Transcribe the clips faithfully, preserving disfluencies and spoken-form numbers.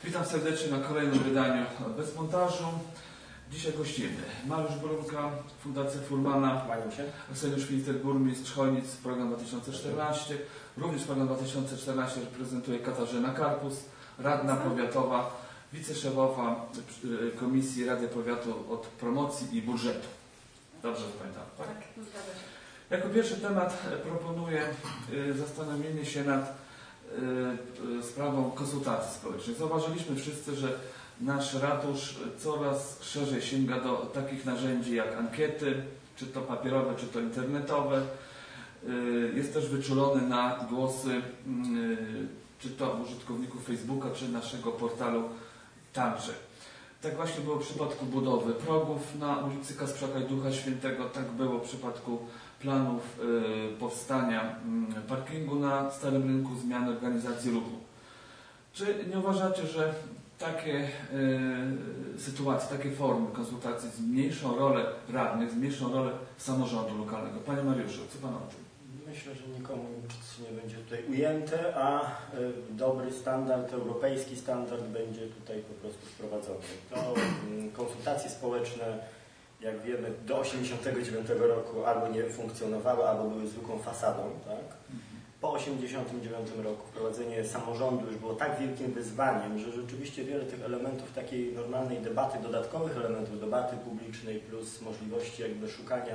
Witam serdecznie na kolejnym wydaniu Bez Montażu. Dzisiaj gościmy Mariusz Brunka, Fundacja Furmana, Arseniusz Filter, burmistrz Chojnic, program dwa tysiące czternaście. Również program dwa tysiące czternaście reprezentuje Katarzyna Karpus, radna powiatowa, wiceszefowa Komisji Rady Powiatu od Promocji i Budżetu. Dobrze pamiętam, tak? Tak, zgadza się. Jako pierwszy temat proponuję zastanowienie się nad sprawą konsultacji społecznych. Zauważyliśmy wszyscy, że nasz ratusz coraz szerzej sięga do takich narzędzi jak ankiety, czy to papierowe, czy to internetowe. Jest też wyczulony na głosy czy to użytkowników Facebooka, czy naszego portalu także. Tak właśnie było w przypadku budowy progów na ulicy Kasprzaka i Ducha Świętego, tak było w przypadku planów y, powstania y, parkingu na Starym Rynku, zmiany organizacji ruchu. Czy nie uważacie, że takie y, sytuacje, takie formy konsultacji zmniejszą rolę radnych, zmniejszą rolę samorządu lokalnego? Panie Mariuszu, co Pan o tym? Myślę, że nikomu nic nie będzie tutaj ujęte, a y, dobry standard, europejski standard będzie tutaj po prostu wprowadzony. To y, konsultacje społeczne, jak wiemy, do osiemdziesiątego dziewiątego roku albo nie funkcjonowały, albo były zwykłą fasadą. Tak? Po osiemdziesiątym dziewiątym roku wprowadzenie samorządu już było tak wielkim wyzwaniem, że rzeczywiście wiele tych elementów takiej normalnej debaty, dodatkowych elementów debaty publicznej plus możliwości jakby szukania,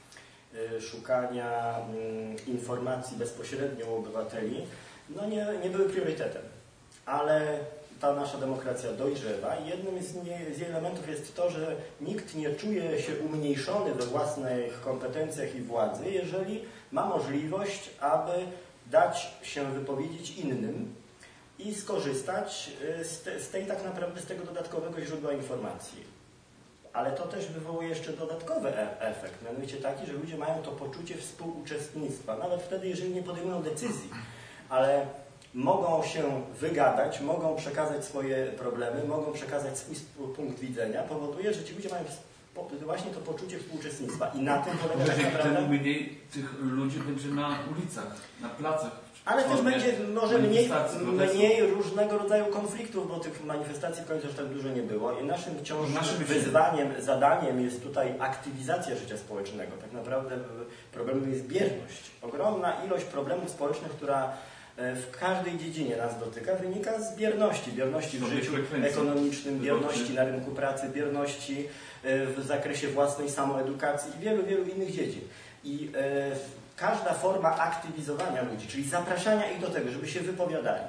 y, szukania y, informacji bezpośrednio u obywateli, no nie, nie były priorytetem. Ale ta nasza demokracja dojrzewa i jednym z, nie, z jej elementów jest to, że nikt nie czuje się umniejszony we własnych kompetencjach i władzy, jeżeli ma możliwość, aby dać się wypowiedzieć innym i skorzystać z, te, z tej tak naprawdę z tego dodatkowego źródła informacji. Ale to też wywołuje jeszcze dodatkowy e efekt, mianowicie taki, że ludzie mają to poczucie współuczestnictwa, nawet wtedy, jeżeli nie podejmują decyzji, ale mogą się wygadać, mogą przekazać swoje problemy, mogą przekazać swój punkt widzenia, powoduje, że ci ludzie mają właśnie to poczucie współuczestnictwa i na tym polega tak naprawdę... Wtedy mniej tych ludzi będzie na ulicach, na placach. Ale też będzie może mniej, mniej różnego rodzaju konfliktów, bo tych manifestacji w końcu już tak dużo nie było i naszym wciąż naszym wyzwaniem, zadaniem jest tutaj aktywizacja życia społecznego. Tak naprawdę problemem jest bierność. Ogromna ilość problemów społecznych, która w każdej dziedzinie nas dotyka, wynika z bierności. Bierności w życiu ekonomicznym, bierności na rynku pracy, bierności w zakresie własnej samoedukacji i wielu, wielu innych dziedzin. I e, każda forma aktywizowania ludzi, czyli zapraszania ich do tego, żeby się wypowiadali.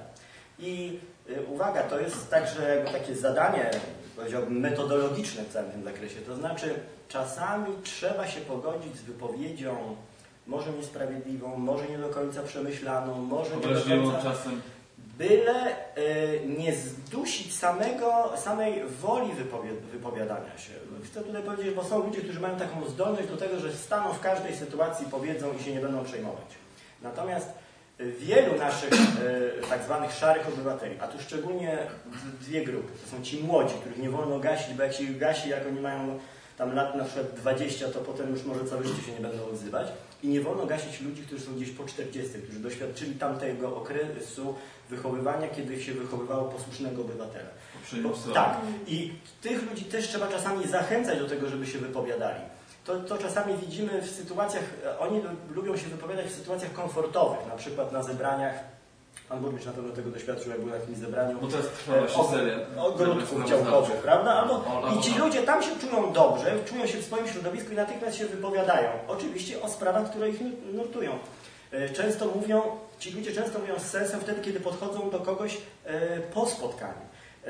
I e, uwaga, to jest także jakby takie zadanie, powiedziałbym, metodologiczne w całym tym zakresie. To znaczy czasami trzeba się pogodzić z wypowiedzią może niesprawiedliwą, może nie do końca przemyślaną, może nie do końca... czasem. Byle y, nie zdusić samego, samej woli wypowi wypowiadania się. Chcę tutaj powiedzieć, bo są ludzie, którzy mają taką zdolność do tego, że staną w każdej sytuacji, powiedzą i się nie będą przejmować. Natomiast wielu naszych y, tak zwanych szarych obywateli, a tu szczególnie dwie grupy, to są ci młodzi, których nie wolno gasić, bo jak się ich gasi, jak oni mają tam lat na przykład dwadzieścia, to potem już może całe życie się nie będą odzywać. I nie wolno gasić ludzi, którzy są gdzieś po czterdziestym, którzy doświadczyli tamtego okresu wychowywania, kiedy się wychowywało posłusznego obywatela. Bo, tak. I tych ludzi też trzeba czasami zachęcać do tego, żeby się wypowiadali. To, to czasami widzimy w sytuacjach, oni lubią się wypowiadać w sytuacjach komfortowych, na przykład na zebraniach. Pan burmistrz na pewno tego doświadczył, jak był na jakimś zebraniu bo to jest trwała się seria ogródków działkowych, prawda? Albo, I ci ludzie tam się czują dobrze, czują się w swoim środowisku i natychmiast się wypowiadają. Oczywiście o sprawach, które ich nurtują. Często mówią, ci ludzie często mówią z sensem wtedy, kiedy podchodzą do kogoś po spotkaniu.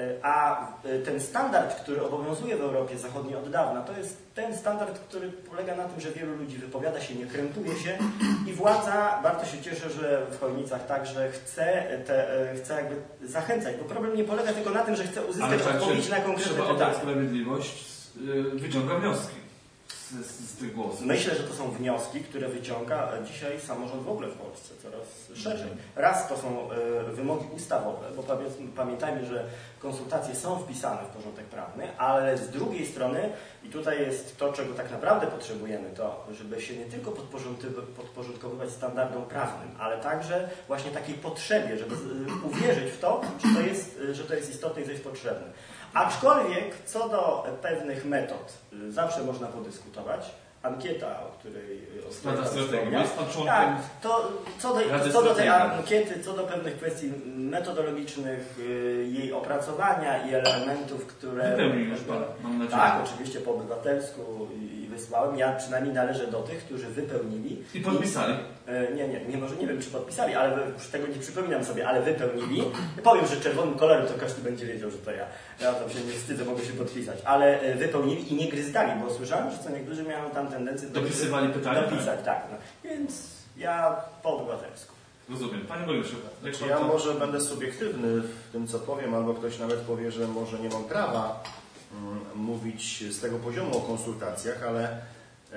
A ten standard, który obowiązuje w Europie Zachodniej od dawna, to jest ten standard, który polega na tym, że wielu ludzi wypowiada się, nie krępuje się i władza, bardzo się cieszę, że w Chojnicach także chce, te, chce jakby zachęcać, bo problem nie polega tylko na tym, że chce uzyskać odpowiedź na konkretne pytania. Ale Sprawiedliwość wyciąga wnioski z, z, z tych głosów? Myślę, że to są wnioski, które wyciąga dzisiaj samorząd w ogóle w Polsce coraz szerzej. Raz to są wymogi ustawowe, bo pamiętajmy, że konsultacje są wpisane w porządek prawny, ale z drugiej strony, i tutaj jest to, czego tak naprawdę potrzebujemy, to żeby się nie tylko podporządkowywać standardom prawnym, ale także właśnie takiej potrzebie, żeby uwierzyć w to, że to jest, że to jest istotne i że jest potrzebne. Aczkolwiek co do pewnych metod, zawsze można podyskutować. Ankieta, o której wspomniałem. Tak, to co do, co do tej ankiety, co do pewnych kwestii metodologicznych, jej opracowania i elementów, które... Wypełnił już Pan, mam nadzieję. Tak, oczywiście po obywatelsku i wysłałem. Ja przynajmniej należę do tych, którzy wypełnili. I podpisali? I, nie, nie, nie, może nie wiem, czy podpisali, ale już tego nie przypominam sobie, ale wypełnili. Powiem, że czerwonym kolorem to każdy będzie wiedział, że to ja. Ja tam się nie wstydzę, mogę się podpisać. Ale wypełnili i nie gryzdali, bo słyszałem, że co niektórzy mają tam tendencję... Dopisywali pytania? Dopisać, tak. No. Więc ja po obywatelsku. Rozumiem. Panie Burmistrzu, znaczy, ja może będę subiektywny w tym, co powiem, albo ktoś nawet powie, że może nie mam prawa mm, mówić z tego poziomu o konsultacjach, ale e,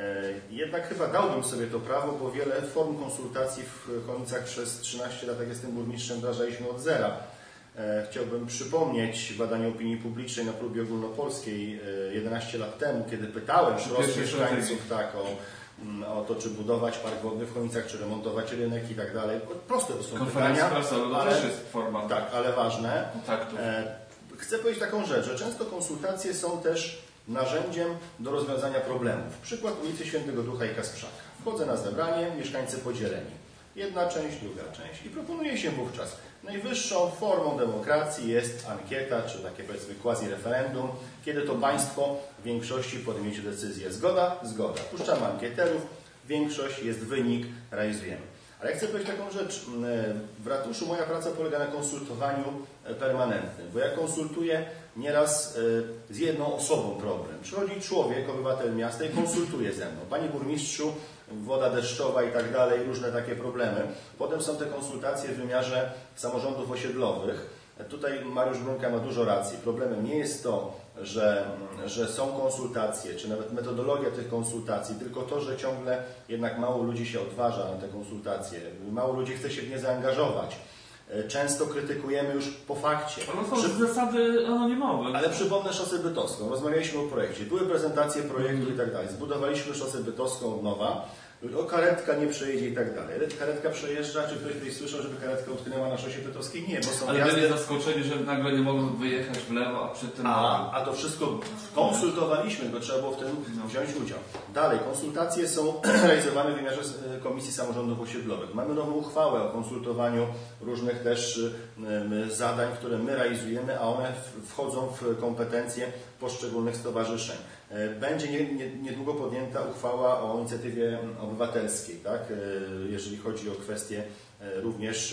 jednak chyba dałbym sobie to prawo, bo wiele form konsultacji w Chojnicach przez trzynaście lat, jak jestem burmistrzem, wdrażaliśmy od zera. E, chciałbym przypomnieć badanie opinii publicznej na próbie ogólnopolskiej e, jedenaście lat temu, kiedy pytałem wprost mieszkańców tak, o o to, czy budować park wodny w Chojnicach, czy remontować rynek i tak dalej. Proste to są pytania, prasowe, ale, też jest forma. Tak, ale ważne. E, chcę powiedzieć taką rzecz, że często konsultacje są też narzędziem do rozwiązania problemów. Przykład ulicy Świętego Ducha i Kasprzaka. Wchodzę na zebranie, mieszkańcy podzieleni. Jedna część, druga część. I proponuje się wówczas, najwyższą formą demokracji jest ankieta, czy takie powiedzmy quasi-referendum, kiedy to państwo w większości podejmiecie decyzję. Zgoda? Zgoda. Puszczamy ankieterów, większość, jest wynik, realizujemy. Ale ja chcę powiedzieć taką rzecz. W ratuszu moja praca polega na konsultowaniu permanentnym, bo ja konsultuję nieraz z jedną osobą problem. Przychodzi człowiek, obywatel miasta i konsultuje ze mną. Panie burmistrzu, woda deszczowa i tak dalej, różne takie problemy. Potem są te konsultacje w wymiarze samorządów osiedlowych. Tutaj Mariusz Brunka ma dużo racji. Problemem nie jest to, że, że są konsultacje, czy nawet metodologia tych konsultacji, tylko to, że ciągle jednak mało ludzi się odważa na te konsultacje. Mało ludzi chce się w nie zaangażować. Często krytykujemy już po fakcie. Ale są Przy... zasady anonimowe. Ale przypomnę szosę bytowską. Rozmawialiśmy o projekcie. Były prezentacje projektu i tak dalej. Zbudowaliśmy szosę bytowską od nowa. O, karetka nie przejedzie i tak dalej. Karetka przejeżdża, czy ktoś tutaj słyszał, żeby karetka utknęła na szosie bytowskiej? Nie, bo są ale jazdy... byli zaskoczeni, że nagle nie mogą wyjechać w lewo, a przy tym... A, a to wszystko konsultowaliśmy, bo trzeba było w tym wziąć udział. Dalej, konsultacje są realizowane w wymiarze Komisji Samorządów Osiedlowych. Mamy nową uchwałę o konsultowaniu różnych też zadań, które my realizujemy, a one wchodzą w kompetencje poszczególnych stowarzyszeń. Będzie niedługo podjęta uchwała o inicjatywie obywatelskiej, tak? Jeżeli chodzi o kwestie również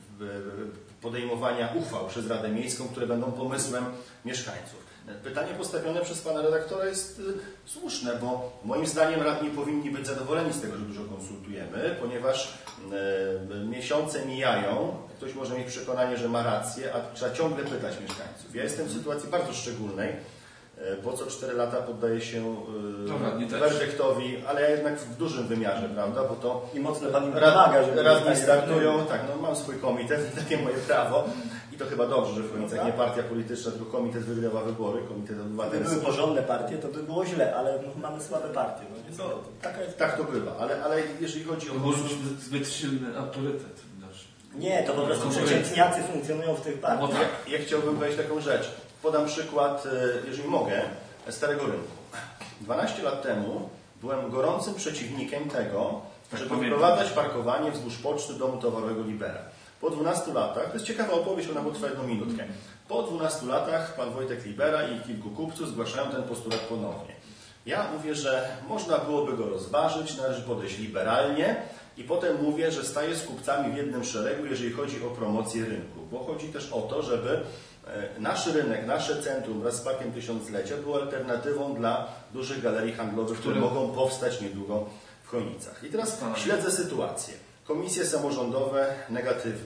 podejmowania uchwał przez Radę Miejską, które będą pomysłem mieszkańców. Pytanie postawione przez pana redaktora jest słuszne, bo moim zdaniem radni powinni być zadowoleni z tego, że dużo konsultujemy, ponieważ miesiące mijają, ktoś może mieć przekonanie, że ma rację, a trzeba ciągle pytać mieszkańców. Ja jestem w sytuacji bardzo szczególnej, bo co cztery lata poddaje się werdyktowi, ale ja jednak w dużym wymiarze, prawda, bo to i mocno Pan pomaga, że radni startują, tak, no mam swój komitet, takie moje prawo i to chyba dobrze, że w Chojnicach nie partia polityczna, tylko komitet wygrywa wybory, komitet obywatelski. Gdyby były porządne partie, to by było źle, ale mamy słabe partie. No, niestety. No, taka jest, tak to bywa, ale, ale jeżeli chodzi o... To może być zbyt silny autorytet. Nie, to po prostu przeciętniacy funkcjonują w tych partiach. No, ja, ja chciałbym powiedzieć taką rzecz. Podam przykład, jeżeli mogę, Starego Rynku. dwanaście lat temu byłem gorącym przeciwnikiem tego, tak żeby pamiętam. wprowadzać parkowanie wzdłuż poczty domu towarowego Libera. Po dwunastu latach, to jest ciekawa opowieść, ona potrwa jedną minutkę. Po dwunastu latach pan Wojtek Libera i kilku kupców zgłaszają ten postulat ponownie. Ja mówię, że można byłoby go rozważyć, należy podejść liberalnie i potem mówię, że staję z kupcami w jednym szeregu, jeżeli chodzi o promocję rynku. Bo chodzi też o to, żeby nasz rynek, nasze centrum wraz z Parkiem Tysiąclecia było alternatywą dla dużych galerii handlowych, które mogą powstać niedługo w Chojnicach. I teraz śledzę sytuację. Komisje samorządowe negatywnie.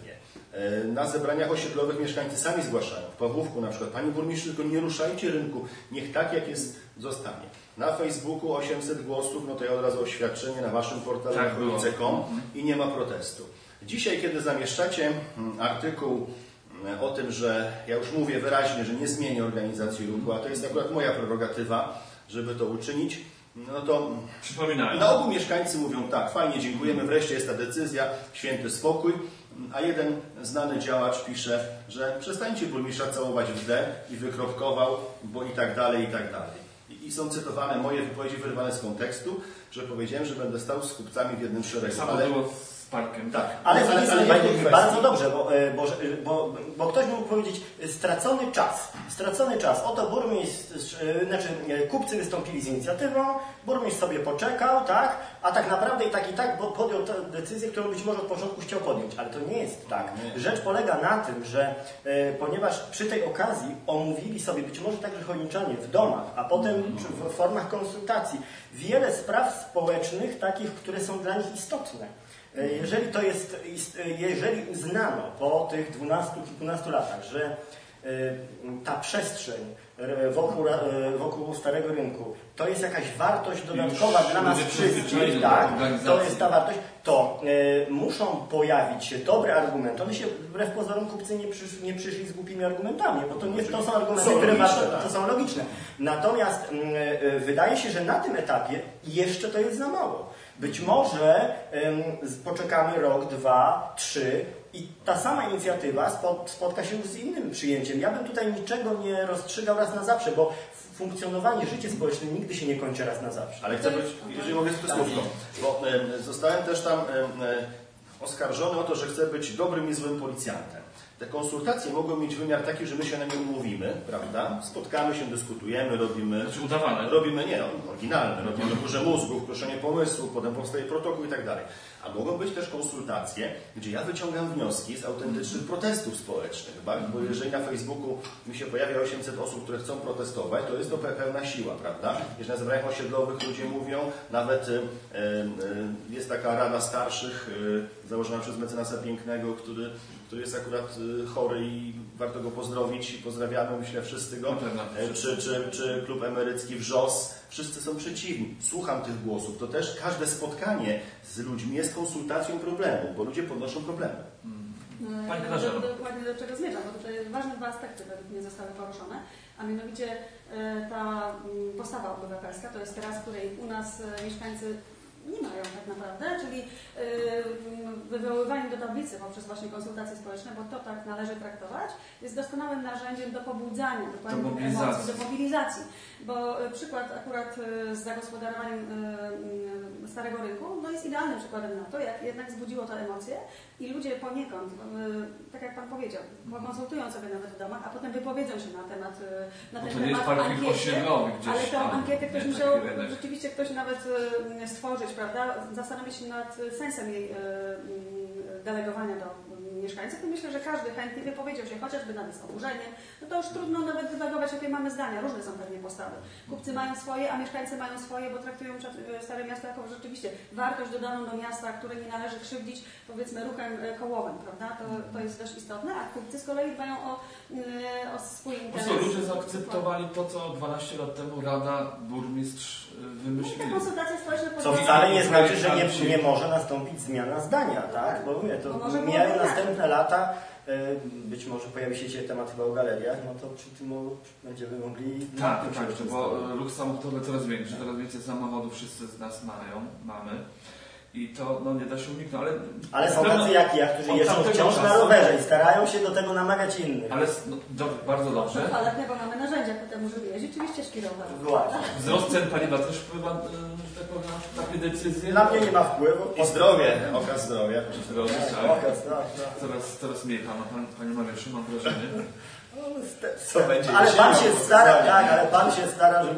Na zebraniach osiedlowych mieszkańcy sami zgłaszają. W Pawłówku na przykład, Pani Burmistrz, tylko nie ruszajcie rynku, niech tak jak jest zostanie. Na Facebooku osiemset głosów, no to ja od razu oświadczenie na Waszym portalu tak na chojnice kropka com i nie ma protestu. Dzisiaj, kiedy zamieszczacie artykuł o tym, że ja już mówię wyraźnie, że nie zmienię organizacji ruchu, a to jest akurat moja prerogatywa, żeby to uczynić, no to przypominają. Na ogół mieszkańcy mówią tak, fajnie, dziękujemy, wreszcie jest ta decyzja, święty spokój, a jeden znany działacz pisze, że przestańcie burmistrza całować w D i wykropkował, bo i tak dalej, i tak dalej. I, i są cytowane moje wypowiedzi wyrwane z kontekstu, że powiedziałem, że będę stał z kupcami w jednym szeregu. Samo ale... było z parkiem. Tak, ale, ale, ale, ale, ale bardzo dobrze, bo, bo, bo, bo ktoś mógł powiedzieć stracony czas. Stracony czas. Oto burmistrz, znaczy kupcy wystąpili z inicjatywą, burmistrz sobie poczekał, tak, a tak naprawdę i tak i tak bo podjął tę decyzję, którą być może od początku chciał podjąć, ale to nie jest tak. Rzecz polega na tym, że e, ponieważ przy tej okazji omówili sobie być może także chojniczanie w domach, a potem w formach konsultacji wiele spraw społecznych, takich, które są dla nich istotne. Jeżeli to jest, jeżeli uznano po tych dwunastu, kilkunastu latach, że ta przestrzeń wokół, wokół Starego Rynku to jest jakaś wartość dodatkowa dla nas wszystkich, tak, to jest ta wartość, to y, muszą pojawić się dobre argumenty. One się wbrew pozorom kupcy nie, przysz, nie przyszli z głupimi argumentami, bo to, nie, to są argumenty, które warto, to są logiczne. Natomiast y, y, wydaje się, że na tym etapie jeszcze to jest za mało. Być może y, poczekamy rok, dwa, trzy i ta sama inicjatywa spot, spotka się już z innym przyjęciem. Ja bym tutaj niczego nie rozstrzygał raz na zawsze, bo funkcjonowanie, życie społeczne nigdy się nie kończy raz na zawsze. Ale chcę być, jeżeli mogę tylko słówko, bo y, zostałem też tam y, y, oskarżony o to, że chcę być dobrym i złym policjantem. Te konsultacje mogą mieć wymiar taki, że my się na nie umówimy, prawda? Spotkamy się, dyskutujemy, robimy... Znaczy udawane. Robimy, nie, no, oryginalne, robimy burzę mózgów, proszenie pomysłu, potem powstaje protokół i tak dalej. A mogą być też konsultacje, gdzie ja wyciągam wnioski z autentycznych protestów społecznych, tak? Bo jeżeli na Facebooku mi się pojawia osiemset osób, które chcą protestować, to jest to pełna siła, prawda? Jeżeli na zebraniach osiedlowych ludzie mówią, nawet y, y, jest taka rada starszych, y, założona przez mecenasa Pięknego, który, który jest akurat y, chory i warto go pozdrowić i pozdrawiamy, myślę, wszyscy go, y, czy, czy, czy klub emerycki Wrzos, wszyscy są przeciwni. Słucham tych głosów. To też każde spotkanie z ludźmi jest konsultacją problemu, bo ludzie podnoszą problemy. Hmm. Pani Katarzyna. Dokładnie do czego zmierzam, bo tutaj ważne dwa aspekty według mnie zostały poruszone, a mianowicie ta postawa obywatelska to jest teraz, w której u nas mieszkańcy nie mają tak naprawdę, czyli yy, wywoływanie do tablicy poprzez właśnie konsultacje społeczne, bo to tak należy traktować, jest doskonałym narzędziem do pobudzania, dokładnie do emocji, do mobilizacji. Bo y, przykład akurat y, z zagospodarowaniem y, y, Starego Rynku no jest idealnym przykładem na to, jak jednak wzbudziło to emocje i ludzie poniekąd, y, tak jak Pan powiedział, konsultują sobie nawet w domach, a potem wypowiedzą się na temat, y, na ten temat ankiety, ale tą ankietę ktoś musiał, rzeczywiście ktoś nawet y, stworzyć, prawda, zastanowić się nad sensem jej y, y, delegowania do mieszkańców, to myślę, że każdy chętnie wypowiedział się chociażby nawet z oburzeniem, no to już trudno nawet wydagować, jakie mamy zdania, różne są pewnie postawy. Kupcy mają swoje, a mieszkańcy mają swoje, bo traktują Stare Miasto jako rzeczywiście wartość dodaną do miasta, której nie należy krzywdzić, powiedzmy, ruchem kołowym, prawda? To, to jest też istotne, a kupcy z kolei dbają o, o swój interes. Po co ludzie zaakceptowali to, co dwanaście lat temu Rada, Burmistrz wymyślili? Te konsultacje społeczne co wcale nie znaczy, że nie, nie może nastąpić zmiana zdania, tak? Bo mówię, to mijają następne lata, być może pojawi się dzisiaj temat chyba o galeriach, no to przy tym będziemy mogli... Tak, tak, tak, bo ruch samochodowy coraz większy, coraz więcej samochodów wszyscy z nas mają, mamy. I to no, nie da się uniknąć, ale... Ale są tacy jak ja, którzy jeżdżą wciąż na rowerze i starają się do tego namawiać innych. Ale no, do, bardzo dobrze. Ale bo mamy narzędzia ku temu, żeby jeździć, oczywiście szkirować. Właśnie. Wzrost cen paliwa też wpływa, że tak powiem, na takie decyzje. Na mnie nie ma wpływu. I zdrowie, okaz zdrowia. Zdrowie, tak. Okaz, tak, tak. Coraz, coraz mniej pana, pan, panie Mariuszu, mam wrażenie. Co będzie? Ale pan się stara, tak, ale pan się stara, żeby było mniej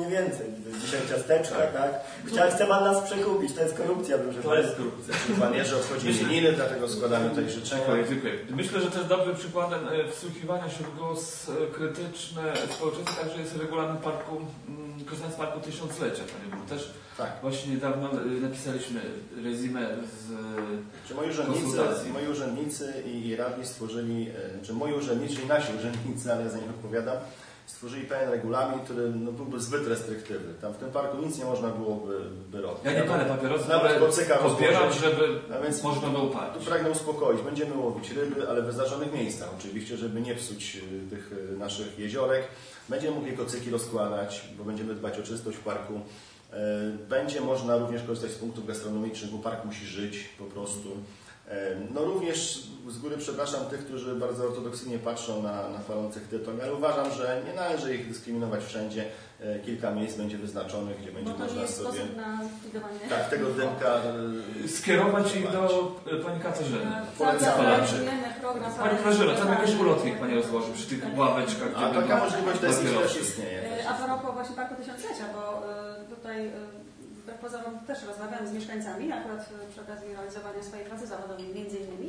nie więcej. Dzisiaj ciasteczka, tak? Chcia, chce pan nas przekupić, to jest korupcja, proszę To jest korupcja. Pan Jerzy odchodzi imieniny, dlatego składamy tutaj życzenia. Dziękuję, dziękuję. Myślę, że też dobrym przykładem e, wsłuchiwania się w głos e, krytyczny społeczeństwa także jest regulamin parku, mm, korzystając z Parku Tysiąclecia. Panie Wójt. Też Tak. właśnie niedawno e, napisaliśmy rezimę z Czy moi urzędnicy, konsultacji. moi urzędnicy i, i radni stworzyli, e, czy moi urzędnicy i nasi urzędnicy, ale ja za nich odpowiadam, stworzyli pewien regulamin, który no, byłby zbyt restrykcyjny. Tam w tym parku nic nie można byłoby by robić. Ja nie palę papierosów, Nawet ale kocyka popieram, rozłożyć. żeby A więc można było Tu palić. pragnę uspokoić. Będziemy łowić ryby, ale w wyznaczonych miejscach oczywiście, żeby nie psuć y, tych y, naszych jeziorek. Będziemy mogli kocyki rozkładać, bo będziemy dbać o czystość w parku. Y, Będzie można również korzystać z punktów gastronomicznych, bo park musi żyć po prostu. Y, No również z góry przepraszam tych, którzy bardzo ortodoksyjnie patrzą na, na palących tytoń, ale uważam, że nie należy ich dyskryminować wszędzie. Y, Kilka miejsc będzie wyznaczonych, gdzie będzie Bo to nie można jest sobie sposób na zlikwidowanie. tak, tego dymka y, Skierować ich do e, Pani Katarzyny. Polecamy. program. Pani Grażyna, tam jakieś ulotki Pani rozłoży przy tych ławeczkach. A gdzie taka będą możliwość też, papierosy. też istnieje. A propos właśnie Parku Tysiąclecia, bo y, tutaj y, wbrew pozorom też rozmawiam z mieszkańcami, akurat y, przy okazji realizowania swojej pracy zawodowej między innymi.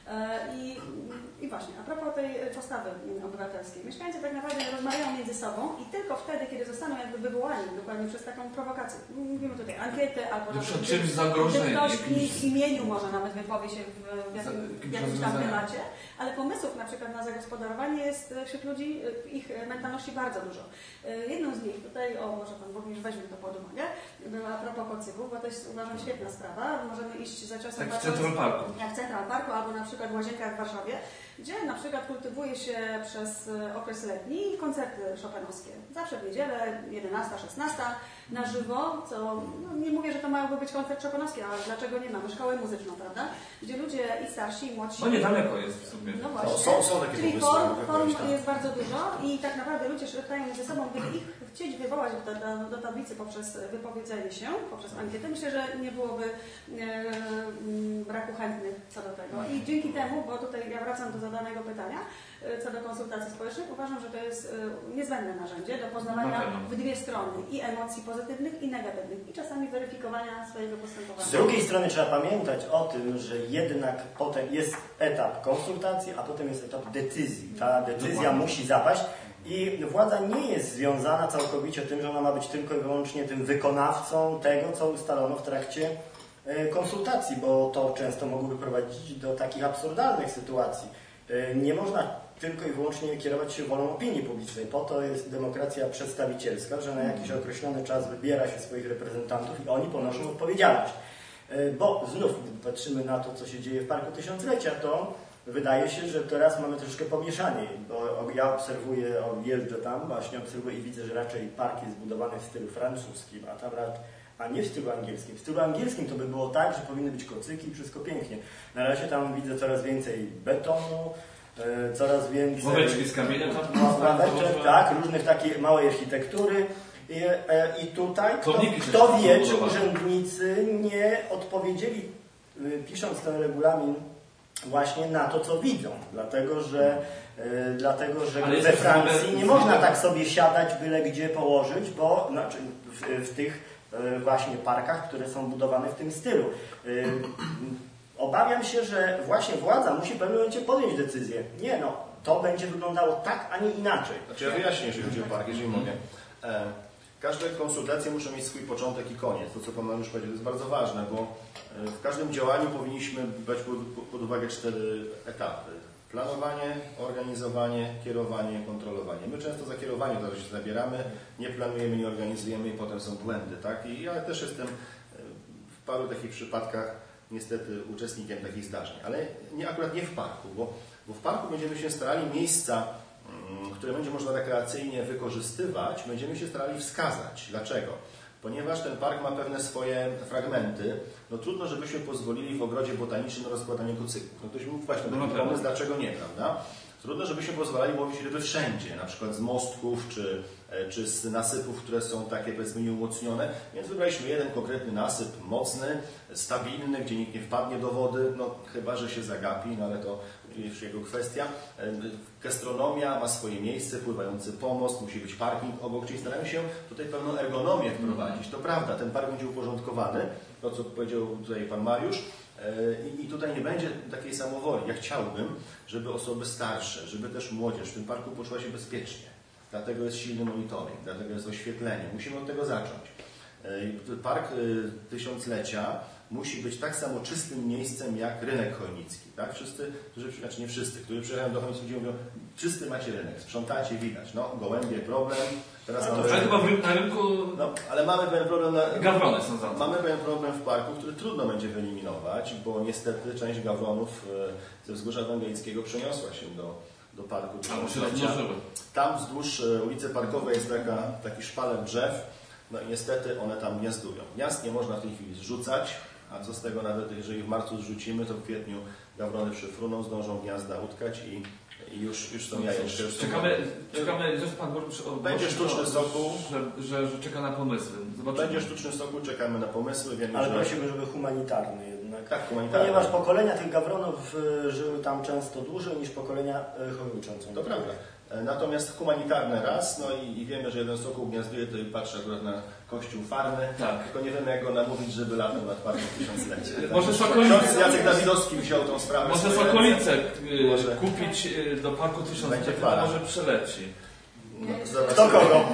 I, I właśnie, a propos tej postawy obywatelskiej, mieszkańcy tak naprawdę rozmawiają między sobą i tylko wtedy, kiedy zostaną jakby wywołani dokładnie przez taką prowokację. Mówimy tutaj ankiety albo Przed czymś zagrożeniem, ktoś jakimś- w imieniu może nawet wypowie się w, w, jakim, w jakimś jakimś tam rozwiązaniem. temacie, ale pomysłów na przykład na zagospodarowanie jest wśród ludzi, w ich mentalności bardzo dużo. Jedną z nich, tutaj, o może Pan Burmistrz weźmie to pod uwagę, była a propos kocyków, bo to jest uważam świetna sprawa. Możemy iść za czasem Tak w Central Parku. jak w Central Parku, albo na przykład w Łazienkach w Warszawie, gdzie na przykład kultywuje się przez okres letni koncerty chopinowskie. Zawsze w niedzielę, jedenasta, szesnasta, na żywo, co no nie mówię, że to miałby być koncert chopinowski, ale dlaczego nie mamy? Szkołę muzyczną, prawda? Gdzie ludzie i starsi, i młodsi... No niedaleko jest w sumie. No właśnie. No, są, są takie Czyli pomysły. form, mogę form powiedzieć, tak. jest bardzo dużo i tak naprawdę ludzie szeptają między sobą, gdyby ich chcieć wywołać do, do, do tablicy poprzez wypowiedzenie się, poprzez ankietę, myślę, że nie byłoby e, m, braku chętnych co do tego. I dzięki temu, bo tutaj ja wracam do zadanego pytania, e, co do konsultacji społecznych, uważam, że to jest e, niezbędne narzędzie do poznawania w dwie strony i emocji pozytywnych i negatywnych i czasami weryfikowania swojego postępowania. Z drugiej strony trzeba pamiętać o tym, że jednak potem jest etap konsultacji, a potem jest etap decyzji. Ta decyzja Dokładnie. musi zapaść i władza nie jest związana całkowicie tym, że ona ma być tylko i wyłącznie tym wykonawcą tego, co ustalono w trakcie e, konsultacji, bo to często mogłoby prowadzić do takich absurdalnych sytuacji. E, Nie można tylko i wyłącznie kierować się wolą opinii publicznej. Po to jest demokracja przedstawicielska, że na jakiś określony czas wybiera się swoich reprezentantów i oni ponoszą odpowiedzialność. E, Bo znów, gdy patrzymy na to, co się dzieje w Parku Tysiąclecia, to wydaje się, że teraz mamy troszkę pomieszanie, bo ja obserwuję, jeżdżę tam, właśnie obserwuję i widzę, że raczej park jest zbudowany w stylu francuskim, a tam raczej, a nie w stylu angielskim. W stylu angielskim to by było tak, że powinny być kocyki i wszystko pięknie. Na razie tam widzę coraz więcej betonu, e, coraz więcej... Ławeczki z kamienia tam. Ławeczek, tak, różnych takiej małej architektury. I, e, i tutaj kto, Pomniki też kto są wie, czy zbudowane. urzędnicy nie odpowiedzieli, y, pisząc ten regulamin, właśnie na to, co widzą. Dlatego, że, y, dlatego, że Ale we jest Francji to nie można tak sobie siadać, byle gdzie położyć, bo znaczy w, w tych y, właśnie parkach, które są budowane w tym stylu. Y, Obawiam się, że właśnie władza musi w pewnym momencie podjąć decyzję. Nie no, to będzie wyglądało tak, a nie inaczej. Znaczy ja wyjaśnię, jeżeli chodzi o park, jeżeli mogę. E, Każde konsultacje muszą mieć swój początek i koniec. To, co Pan Mariusz powiedział, to jest bardzo ważne, bo e, w każdym działaniu powinniśmy brać pod, pod uwagę cztery etapy. Planowanie, organizowanie, kierowanie, kontrolowanie. My często za kierowanie to się zabieramy, nie planujemy, nie organizujemy i potem są błędy, tak? I ja też jestem w paru takich przypadkach niestety uczestnikiem takich zdarzeń, ale nie, akurat nie w parku, bo, bo w parku będziemy się starali miejsca, które będzie można rekreacyjnie wykorzystywać, będziemy się starali wskazać. Dlaczego? Ponieważ ten park ma pewne swoje fragmenty, no trudno, żebyśmy pozwolili w ogrodzie botanicznym na rozkładanie kucyków. No ktoś mógł wpaść na taki pomysł, dlaczego nie, prawda? Trudno, żebyśmy pozwalali łowić ryby wszędzie, na przykład z mostków, czy, czy z nasypów, które są takie, powiedzmy, nieumocnione. Więc wybraliśmy jeden konkretny nasyp, mocny, stabilny, gdzie nikt nie wpadnie do wody, no chyba że się zagapi, no ale to już jego kwestia. Gastronomia ma swoje miejsce, pływający pomost, musi być parking obok, czyli staramy się tutaj pewną ergonomię wprowadzić. To prawda, ten park będzie uporządkowany, to co powiedział tutaj Pan Mariusz, i tutaj nie będzie takiej samowoli. Ja chciałbym, żeby osoby starsze, żeby też młodzież w tym parku poczuła się bezpiecznie. Dlatego jest silny monitoring, dlatego jest oświetlenie. Musimy od tego zacząć. Park Tysiąclecia musi być tak samo czystym miejscem jak rynek chojnicki. Tak? Wszyscy, którzy, znaczy nie wszyscy, którzy przyjeżdżają do Chojnickiego, mówią, czysty macie rynek, sprzątacie, widać. No, gołębie, problem. Teraz no, mamy... ale chyba na rynku... No, ale mamy pewien problem... Na... Gawrony są za to. Mamy pewien problem w parku, który trudno będzie wyeliminować, bo niestety część gawronów ze Wzgórza Węgieńskiego przeniosła się do, do parku Tysiąclecia. Tam wzdłuż ulicy Parkowej jest taka, taki szpaler drzew. No i niestety one tam gniazdują. Gniazd nie można w tej chwili zrzucać, a co z tego nawet jeżeli w marcu zrzucimy, to w kwietniu gawrony przyfruną, zdążą gniazda utkać i, i już, już są jajeczka. Już czekamy, są... czekamy, że Pan Burmistrz będzie sztuczny sokół, że, że, że czeka na pomysły. Zobaczymy. Będzie sztuczny sokół, czekamy na pomysły. Wiemy, ale że... prosimy, żeby humanitarny jednak. Tak, humanitarny. Ponieważ pokolenia tych gawronów żyły tam często dłużej niż pokolenia chojniczące. To prawda. Natomiast humanitarne raz, no i, i wiemy, że jeden sokół gniazduje, to i patrzy akurat na kościół farny, tak. Tylko nie wiemy, jak go namówić, żeby latał nad Parkiem Tysiąclecia. Tak? Może Sokolice... Ksiądz Jacek Dawidowski wziął tą sprawę. Może Sokolice może... kupić do Parku Tysiąclecia, to może przeleci. No, Kto kogo?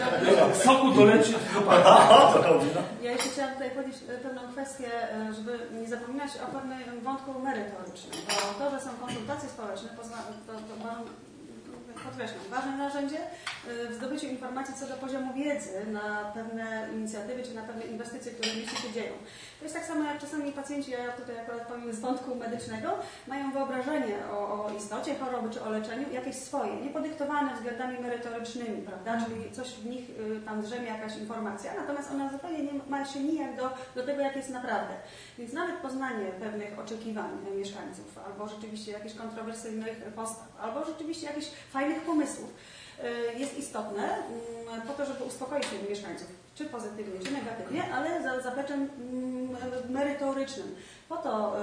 Soku doleci do parku. Ja jeszcze chciałam tutaj podnieść pewną kwestię, żeby nie zapominać o pewnym wątku merytorycznym. Bo to, że są konsultacje społeczne, pozna, to, to mam, podkreślam, ważne narzędzie w zdobyciu informacji co do poziomu wiedzy na pewne inicjatywy czy na pewne inwestycje, które w mieście się dzieją. To jest tak samo jak czasami pacjenci, ja tutaj akurat powiem z wątku medycznego, mają wyobrażenie o, o istocie choroby czy o leczeniu jakieś swoje, niepodyktowane względami merytorycznymi, prawda? Czyli coś w nich y, tam drzemie jakaś informacja, natomiast ona zupełnie nie ma się nijak do, do tego, jak jest naprawdę. Więc nawet poznanie pewnych oczekiwań mieszkańców, albo rzeczywiście jakichś kontrowersyjnych postaw, albo rzeczywiście jakichś fajnych pomysłów jest istotne po to, żeby uspokoić mieszkańców, czy pozytywnie, czy negatywnie, ale za zapleczem merytorycznym. Po to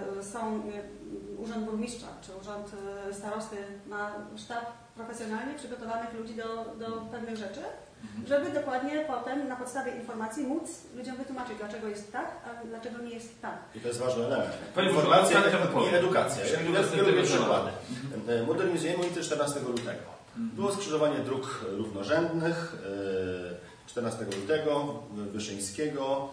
są Urząd Burmistrza, czy Urząd Starosty ma sztab profesjonalnie przygotowanych ludzi do, do pewnych rzeczy, żeby dokładnie potem na podstawie informacji móc ludziom wytłumaczyć, dlaczego jest tak, a dlaczego nie jest tak. I to jest ważny element. Panie Informacja Panie i edukacja. Ja lubię przykłady. Modernizujemy ulicę czternastego lutego. Było skrzyżowanie dróg równorzędnych czternastego lutego, Wyszyńskiego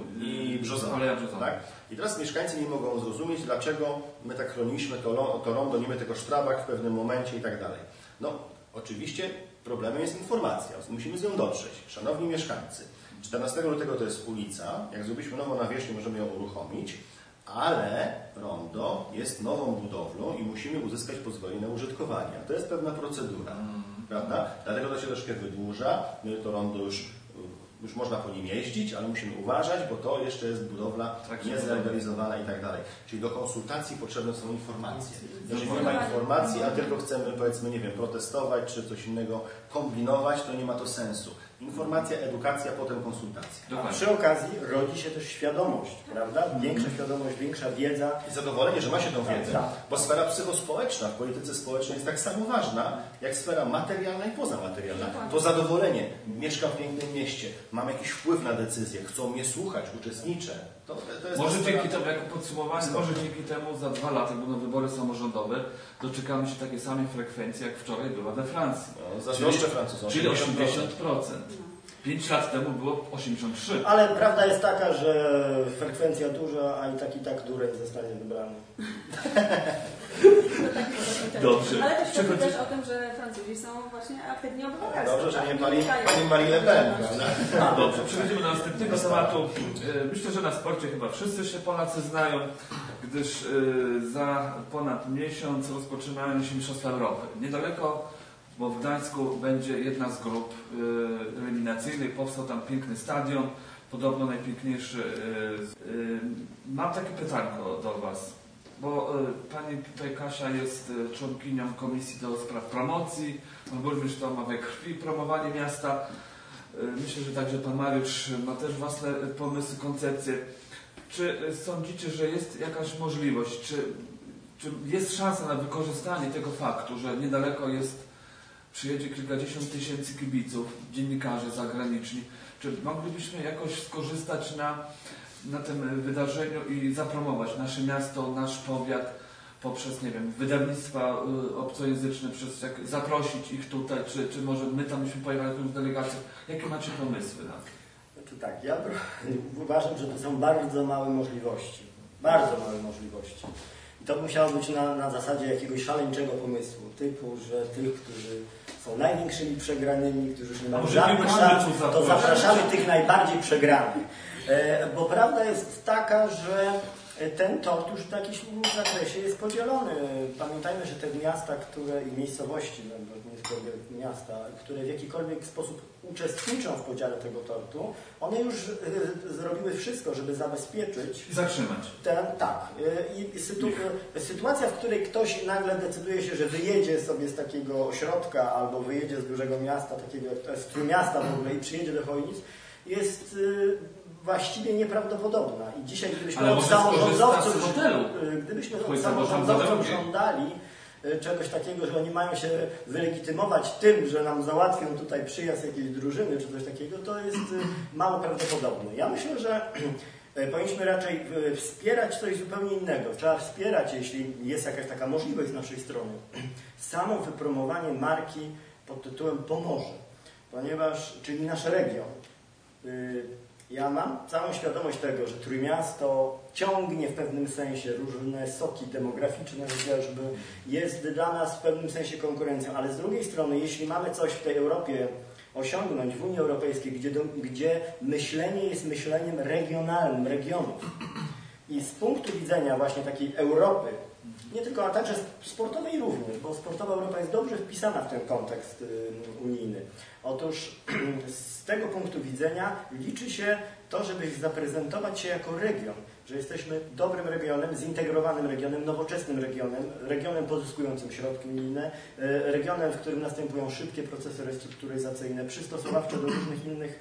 i Brzozowa. Tak? I teraz mieszkańcy nie mogą zrozumieć, dlaczego my tak chroniliśmy to, to rondo, nie my tylko sztrabak w pewnym momencie i tak dalej. No, oczywiście problemem jest informacja, musimy z nią dotrzeć. Szanowni mieszkańcy, czternastego lutego to jest ulica, jak zrobiliśmy nową nawierzchnię, możemy ją uruchomić, ale rondo jest nową budowlą i musimy uzyskać pozwolenie na użytkowanie. To jest pewna procedura, mm. prawda? Dlatego to się troszkę wydłuża. My to rondo już, już można po nim jeździć, ale musimy uważać, bo to jeszcze jest budowla tak, niezlegalizowana i tak dalej. Czyli do konsultacji potrzebne są informacje. Jeżeli nie ma informacji, a tylko chcemy, powiedzmy, nie wiem, protestować czy coś innego kombinować, to nie ma to sensu. Informacja, edukacja, potem konsultacja. A przy okazji rodzi się też świadomość, prawda? Większa świadomość, większa wiedza. I zadowolenie, że ma się tą wiedzę. Bo sfera psychospołeczna w polityce społecznej jest tak samo ważna, jak sfera materialna i pozamaterialna. To zadowolenie. Mieszkam w pięknym mieście, mam jakiś wpływ na decyzje, chcą mnie słuchać, uczestniczę. To, to jest może dzięki temu, jako podsumowanie, może dzięki temu za dwa lata, jak będą wybory samorządowe, doczekamy się takiej samej frekwencji, jak wczoraj była we Francji. No, zazdroszczę Francuzom. Czyli osiemdziesiąt procent. Pięć lat temu było osiemdziesiąt trzy procent. Ale prawda jest taka, że frekwencja duża, a i tak i tak dureń zostanie wybrany. Dobrze. Ale też świadczy też o tym, że Francuzi są właśnie aktywni obywatelscy. Dobrze, że nie pani, pani Marie Le Pen. No, dobrze, przechodzimy do następnego tematu. Myślę, że na sporcie chyba wszyscy się Polacy znają, gdyż za ponad miesiąc rozpoczynają się Mistrzostwa Europy. Niedaleko, bo w Gdańsku będzie jedna z grup eliminacyjnych. Powstał tam piękny stadion, podobno najpiękniejszy. Mam takie pytanko do Was. Bo y, pani tutaj Kasia jest y, członkinią Komisji do Spraw Promocji, pan burmistrz to ma we krwi promowanie miasta. Y, myślę, że także pan Mariusz ma też własne y, pomysły, koncepcje. Czy y, sądzicie, że jest jakaś możliwość, czy, czy jest szansa na wykorzystanie tego faktu, że niedaleko jest, przyjedzie kilkadziesiąt tysięcy kibiców, dziennikarzy zagraniczni, czy moglibyśmy jakoś skorzystać na, na tym wydarzeniu i zapromować nasze miasto, nasz powiat poprzez, nie wiem, wydawnictwa y, obcojęzyczne, przez jak, zaprosić ich tutaj, czy, czy może my tam byśmy pojechali jakąś delegacją. Jakie macie pomysły na to? Znaczy tak, ja uważam, że to są bardzo małe możliwości. Bardzo małe możliwości. I to musiało być na, na zasadzie jakiegoś szaleńczego pomysłu, typu, że tych, którzy są największymi przegranymi, którzy już nie mają żadnych szans, to zapraszamy tych najbardziej przegranych. E, bo prawda jest taka, że ten tort już w jakimś zakresie jest podzielony. Pamiętajmy, że te miasta, które i miejscowości, nie jest miasta, które w jakikolwiek sposób uczestniczą w podziale tego tortu, one już y, zrobiły wszystko, żeby zabezpieczyć i zatrzymać. Ten, tak. I sytu, sytuacja, w której ktoś nagle decyduje się, że wyjedzie sobie z takiego ośrodka albo wyjedzie z dużego miasta, takiego z Trójmiasta w ogóle i przyjedzie do Chojnic, jest y, właściwie nieprawdopodobna. I dzisiaj, gdybyśmy od samorządowców, gdybyśmy od samorządowców żądali czegoś takiego, że oni mają się wylegitymować tym, że nam załatwią tutaj przyjazd jakiejś drużyny czy coś takiego, to jest mało prawdopodobne. Ja myślę, że powinniśmy raczej wspierać coś zupełnie innego. Trzeba wspierać, jeśli jest jakaś taka możliwość z naszej strony, samo wypromowanie marki pod tytułem Pomorze, ponieważ, czyli nasz region. Ja mam całą świadomość tego, że Trójmiasto ciągnie w pewnym sensie różne soki demograficzne chociażby, jest dla nas w pewnym sensie konkurencją, ale z drugiej strony, jeśli mamy coś w tej Europie osiągnąć, w Unii Europejskiej, gdzie, do, gdzie myślenie jest myśleniem regionalnym, regionów i z punktu widzenia właśnie takiej Europy, nie tylko, a także sportowej również, bo sportowa Europa jest dobrze wpisana w ten kontekst unijny. Otóż z tego punktu widzenia liczy się to, żeby zaprezentować się jako region, że jesteśmy dobrym regionem, zintegrowanym regionem, nowoczesnym regionem, regionem pozyskującym środki unijne, regionem, w którym następują szybkie procesy restrukturyzacyjne, przystosowawcze do różnych innych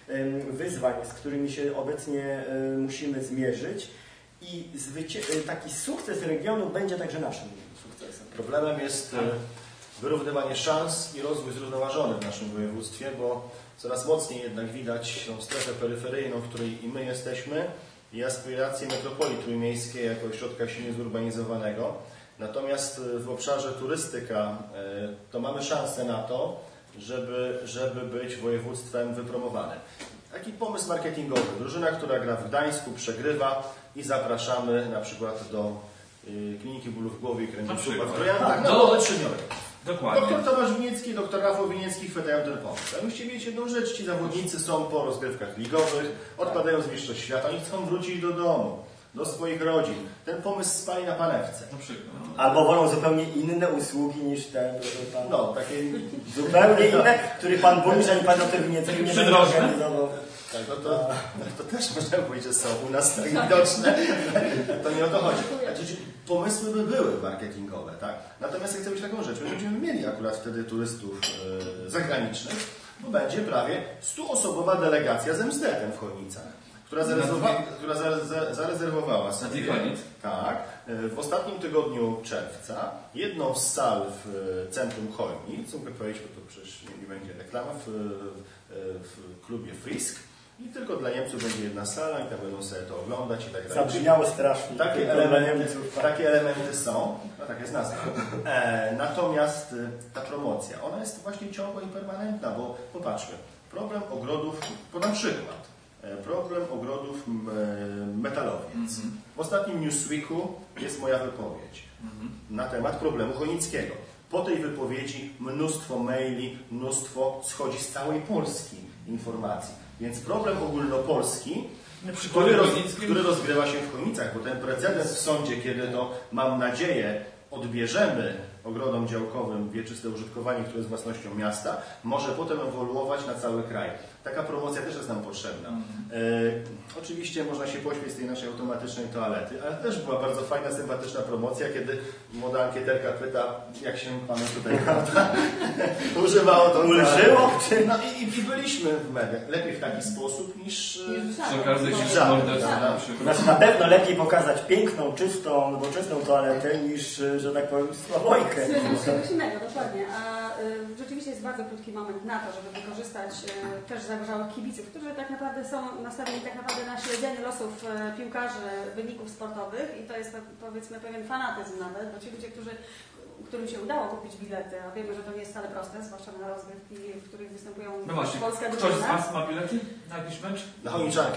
wyzwań, z którymi się obecnie musimy zmierzyć. I taki sukces regionu będzie także naszym sukcesem. Problemem jest wyrównywanie szans i rozwój zrównoważony w naszym województwie, bo coraz mocniej jednak widać tą strefę peryferyjną, w której i my jesteśmy, i aspiracje metropolii trójmiejskiej jako ośrodka silnie zurbanizowanego. Natomiast w obszarze turystyka to mamy szansę na to, żeby, żeby być województwem wypromowanym. Taki pomysł marketingowy. Drużyna, która gra w Gdańsku, przegrywa i zapraszamy na przykład do y, Kliniki Bólu w Głowie i Kręgosłupa w Trojandach na nowe trzydniowe. Dokładnie. Doktor Tomasz Winiecki, doktor Rafał Winiecki chwytają ten pomysł. A musicie wiedzieć jedną rzecz, ci zawodnicy są po rozgrywkach ligowych, odpadają z mistrzostw świata, oni chcą wrócić do domu, do swoich rodzin. Ten pomysł spali na panewce. Na przykład. Albo wolą zupełnie inne usługi niż te, pan... No, takie zupełnie inne, które pan burmistrz ani pan doktor Winiecki nie będzie organizował. Tak, no to, to też możemy powiedzieć, że są u nas tak widoczne. To nie o to chodzi. Znaczy, pomysły by były marketingowe, tak? Natomiast ja chcę być taką rzecz, my będziemy mieli akurat wtedy turystów e, zagranicznych, bo będzie prawie stuosobowa delegacja z M S D em w Chojnicach, która, zarezerwowa, która za, za, zarezerwowała sobie, tak, w ostatnim tygodniu czerwca jedną z sal w centrum Chojnic, mogę powiedzieć, bo to przecież nie będzie reklama, w, w, w klubie Frisk. I tylko dla Niemców będzie jedna sala i tam będą sobie to oglądać i tak dalej. Zabrzmiało strasznie. Takie elementy, takie elementy są, no tak jest nazwa. E, natomiast ta promocja, ona jest właśnie ciągła i permanentna, bo popatrzmy, problem ogrodów, podam przykład, e, problem ogrodów e, Metalowiec. Mm-hmm. W ostatnim Newsweeku jest moja wypowiedź mm-hmm. na temat problemu chojnickiego. Po tej wypowiedzi mnóstwo maili, mnóstwo schodzi z całej Polski informacji. Więc problem ogólnopolski, który, roz, który rozgrywa się w Chojnicach, bo ten precedens w sądzie, kiedy to, mam nadzieję, odbierzemy ogrodom działkowym wieczyste użytkowanie, które jest własnością miasta, może potem ewoluować na cały kraj. Taka promocja też jest nam potrzebna. E, oczywiście można się pośmiać z tej naszej automatycznej toalety, ale też była bardzo fajna, sympatyczna promocja, kiedy młoda ankieterka pyta, jak się panu tutaj używało to ulżyło. No i, i byliśmy w mediach. Lepiej w taki sposób niż... Przy okazji się żal, morderstwa. Znaczy na pewno lepiej pokazać piękną, czystą, nowoczesną toaletę niż, że tak powiem, słabojkę. Czegoś innego, dokładnie. A y, rzeczywiście jest bardzo krótki moment na to, żeby wykorzystać y, też zagorzałych kibiców, którzy tak naprawdę są nastawieni tak naprawdę na śledzenie losów y, piłkarzy, wyników sportowych i to jest powiedzmy pewien fanatyzm nawet, bo ci ludzie, którzy którym się udało kupić bilety, a wiemy, że to nie jest wcale proste, zwłaszcza na rozgrywki, w których występują no właśnie, Polska ktoś drużyna. z Was ma bilety na jakiś mecz? Na chojniczankę.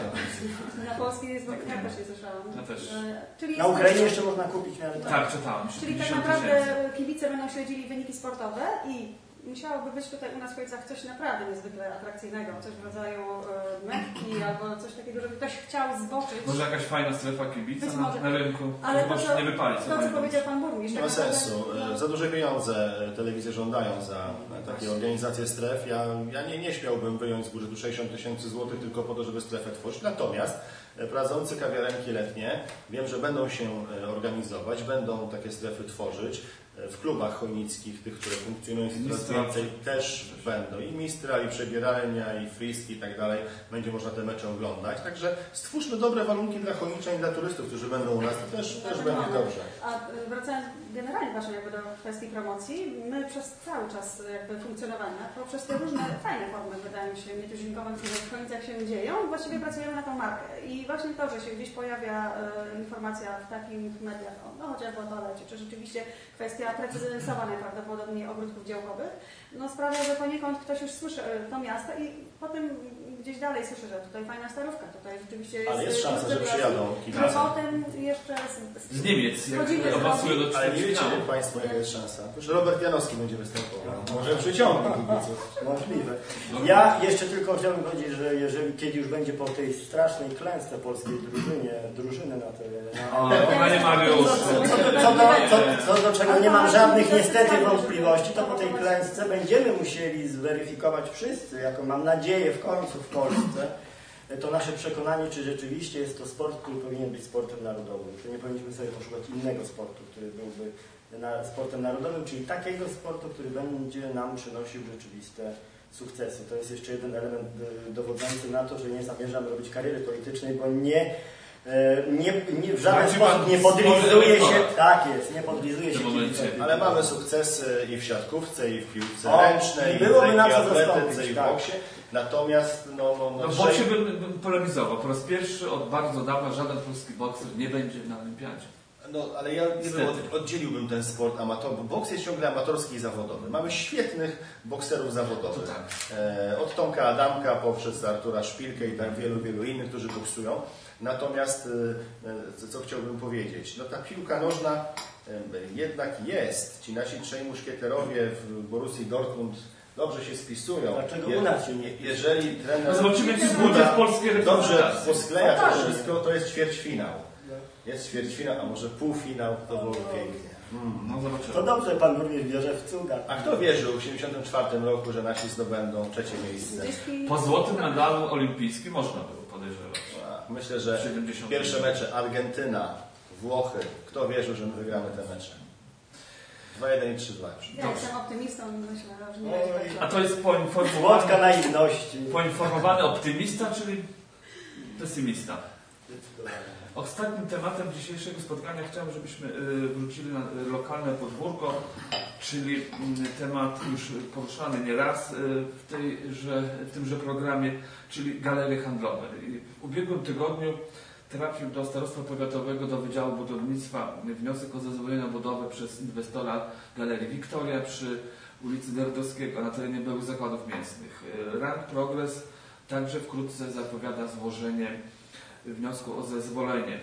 Na polskiej jest, ja też nie słyszałam. Ja też. E, Czyli Na Ukrainie jeszcze można kupić nawet. Tak, czytałam. Czyli tak naprawdę kibice będą śledzili wyniki sportowe i musiałoby być tutaj u nas w Chojnicach coś naprawdę niezwykle atrakcyjnego, coś w rodzaju e, Mekki albo coś takiego, żeby ktoś chciał zboczyć. Może jakaś fajna strefa kibica Być na, może. na rynku, Ale chyba to, się co, nie wypali. to, co powiedział Pan Burmistrz. Nie tak ma naprawdę, sensu. no, Za duże pieniądze telewizje żądają za takie organizacje stref. Ja, ja nie, nie śmiałbym wyjąć z budżetu sześćdziesiąt tysięcy złotych tylko po to, żeby strefę tworzyć. Natomiast prowadzący kawiarenki letnie wiem, że będą się organizować, będą takie strefy tworzyć. W klubach chojnickich, tych, które funkcjonują coraz więcej, też będą. I Mistral, i przebieralnia, i friski i tak dalej. Będzie można te mecze oglądać. Także stwórzmy dobre warunki dla chojniczan i dla turystów, którzy będą u nas. To też, też będzie dobrze. A wracając generalnie właśnie jakby do kwestii promocji, my przez cały czas jakby funkcjonowania, poprzez te różne fajne formy, wydaje mi się, nietuzinkowe, które w Chojnicach się dzieją, właściwie pracujemy na tą markę. I właśnie to, że się gdzieś pojawia e, informacja w takich mediach, no chociażby o toalecie, czy rzeczywiście kwestia precyzowania najprawdopodobniej ogródków działkowych, no sprawia, że poniekąd ktoś już słyszy to miasto i potem gdzieś dalej słyszy, że tutaj fajna starówka, tutaj rzeczywiście jest... Ale jest szansa, że przyjadą kibice. A potem jeszcze... Z, z Niemiec, jak Chodzimy awansuje do Ale nie wiecie ćwierćfinału. Państwo, jaka jest szansa. Że Robert Janowski będzie występował. Może przyciągnie kibiców. Możliwe. Ja jeszcze tylko chciałbym powiedzieć, że jeżeli kiedy już będzie po tej strasznej klęsce polskiej drużynie, drużyny na te... Na... O, panie Mariusz. Co, co, co, do, co, co do czego nie mam żadnych niestety wątpliwości, to po tej klęsce będziemy musieli zweryfikować wszyscy, jaką mam nadzieję w końcu w Polsce, to nasze przekonanie, czy rzeczywiście jest to sport, który powinien być sportem narodowym. Czy nie powinniśmy sobie poszukać innego sportu, który byłby na, sportem narodowym, czyli takiego sportu, który będzie nam przynosił rzeczywiste sukcesy. To jest jeszcze jeden element dowodzący na to, że nie zamierzam robić kariery politycznej, bo nie Nie, nie, w żaden sposób nie podlizuje się, tak jest, nie podlizuje się kibicowi. Ale mamy sukcesy i w siatkówce, i w piłce O, ręcznej, i w byłoby na co atletyce, zastąpić, i w tak. boksie. Natomiast no, no, no, No w boksie bym, bym polemizował. Po raz pierwszy od bardzo dawna żaden polski bokser nie będzie na olimpiadzie. No, ale ja nie wiem, od, oddzieliłbym ten sport amator, bo boks jest ciągle amatorski i zawodowy. Mamy świetnych bokserów zawodowych. Tak. E, od Tomka Adamka poprzez Artura Szpilkę i tak wielu, wielu innych, którzy boksują. Natomiast, e, co chciałbym powiedzieć, no ta piłka nożna e, jednak jest. Ci nasi trzej muszkieterowie w Borussii Dortmund dobrze się spisują. Dlaczego Je, u nas się nie Jeżeli trener... No zobaczymy, jak się zbudzi w polskiej Dobrze reprezentacji. poskleja to Totalnie. wszystko, to jest ćwierćfinał. Jest ćwierćfinał, a może półfinał, to byłoby pięknie. Mm. No zobaczymy. To dobrze, pan burmistrz bierze w cuda. A kto wierzył w siedemdziesiątym czwartym roku, że nasi zdobędą trzecie miejsce? Po złotym medalu olimpijskim można było podejrzewać. A, Myślę, że siedemdziesiąt pierwsze mecze Argentyna, Włochy. Kto wierzył, że my wygramy te mecze? dwa jeden i trzy dwa. Ja jestem optymistą i myślę, że nie Oj. będzie. A to jest Słodka poinformowany, naiwności. poinformowany optymista, czyli pesymista. Ostatnim tematem dzisiejszego spotkania chciałem, żebyśmy y, wrócili na y, lokalne podwórko, czyli y, temat już poruszany nieraz y, w, tejże, w tymże programie, czyli galerie handlowe. I w ubiegłym tygodniu trafił do Starostwa Powiatowego, do Wydziału Budownictwa wniosek o zezwolenie na budowę przez inwestora Galerii Wiktoria przy ulicy Derdowskiego na terenie byłych zakładów mięsnych. Y, Rank Progress także wkrótce zapowiada złożenie wniosku o zezwolenie.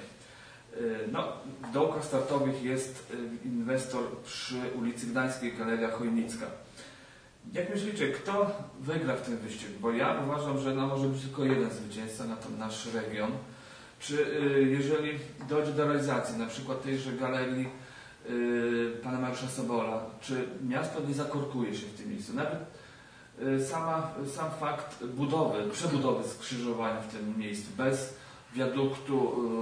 No, w dołkach startowych jest inwestor przy ulicy Gdańskiej, Galeria Chojnicka. Jak myślicie, kto wygra w tym wyścigu? Bo ja uważam, że no, może być tylko jeden zwycięzca na ten nasz region. Czy jeżeli dojdzie do realizacji na przykład tejże galerii yy, pana Mariusza Sobola, czy miasto nie zakorkuje się w tym miejscu? Nawet yy, sama, sam fakt budowy, przebudowy skrzyżowania w tym miejscu, bez wiaduktu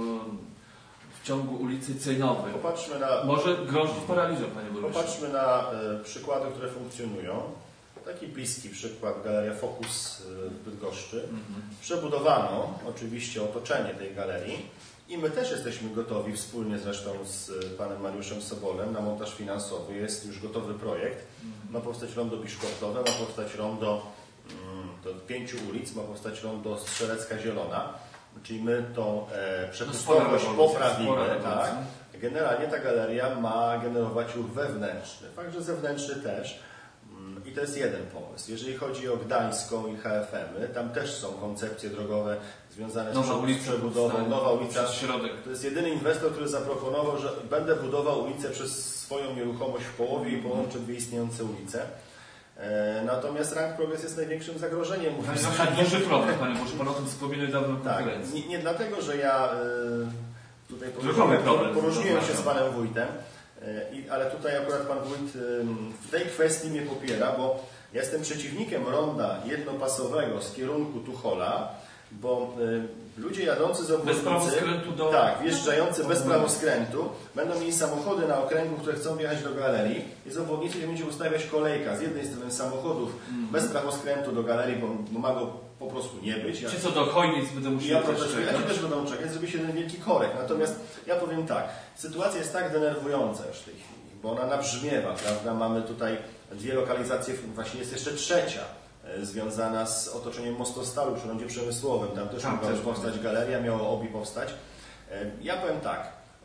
yy, w ciągu ulicy Cejnowej, Popatrzmy na, może grozić paraliżem, panie burmistrzu. popatrzmy na y, przykłady, które funkcjonują. Taki bliski przykład, Galeria Focus w Bydgoszczy. Mhm. Przebudowano oczywiście otoczenie tej galerii i my też jesteśmy gotowi, wspólnie zresztą z panem Mariuszem Sobolem, na montaż finansowy. Jest już gotowy projekt. Ma powstać rondo biszkoptowe, ma powstać rondo mm, do pięciu ulic, ma powstać rondo Strzelecka Zielona. Czyli my tą e, przepustowość No, poprawimy. Tak. Generalnie ta galeria ma generować ruch wewnętrzny, fakt, że zewnętrzny też. I to jest jeden pomysł. Jeżeli chodzi o Gdańską i H F M-y, tam też są koncepcje drogowe związane Nowa z ulica przebudową. powstaje, Nowa ulica. przez środek. To jest jedyny inwestor, który zaproponował, że będę budował ulicę przez swoją nieruchomość w połowie i połączę dwie istniejące ulice. E, natomiast Rank Progress jest największym zagrożeniem. To jest właśnie duży problem, panie Boże, pan o tym wspominał dawno w Tak, konferencji. nie, nie dlatego, że ja y, tutaj Drugowy problem. poróżniłem się z panem wójtem, y, i, ale tutaj akurat pan wójt y, w tej kwestii mnie popiera, bo ja jestem przeciwnikiem ronda jednopasowego z kierunku Tuchola, bo y, ludzie jadący z obwodnicy, bez prawoskrętu do... tak, wjeżdżający bez prawoskrętu, będą mieli samochody na okręgu, które chcą wjechać do galerii i z obwodnicy nie będzie ustawiać kolejka z jednej strony samochodów mm. bez prawoskrętu do galerii, bo, bo ma go po prostu nie być. Ci co do Chojnic będą musieli Ja też protestuję, czekać. oni też będą czekać, zrobi się jeden wielki korek. Natomiast ja powiem tak, sytuacja jest tak denerwująca już w tej chwili, bo ona nabrzmiewa, prawda? Mamy tutaj dwie lokalizacje, właśnie jest jeszcze trzecia, e, związana z otoczeniem Mostostalu przy rondzie przemysłowym. Tam też Tam mogła też już powstać galeria, miało obi powstać. E, ja powiem tak, e,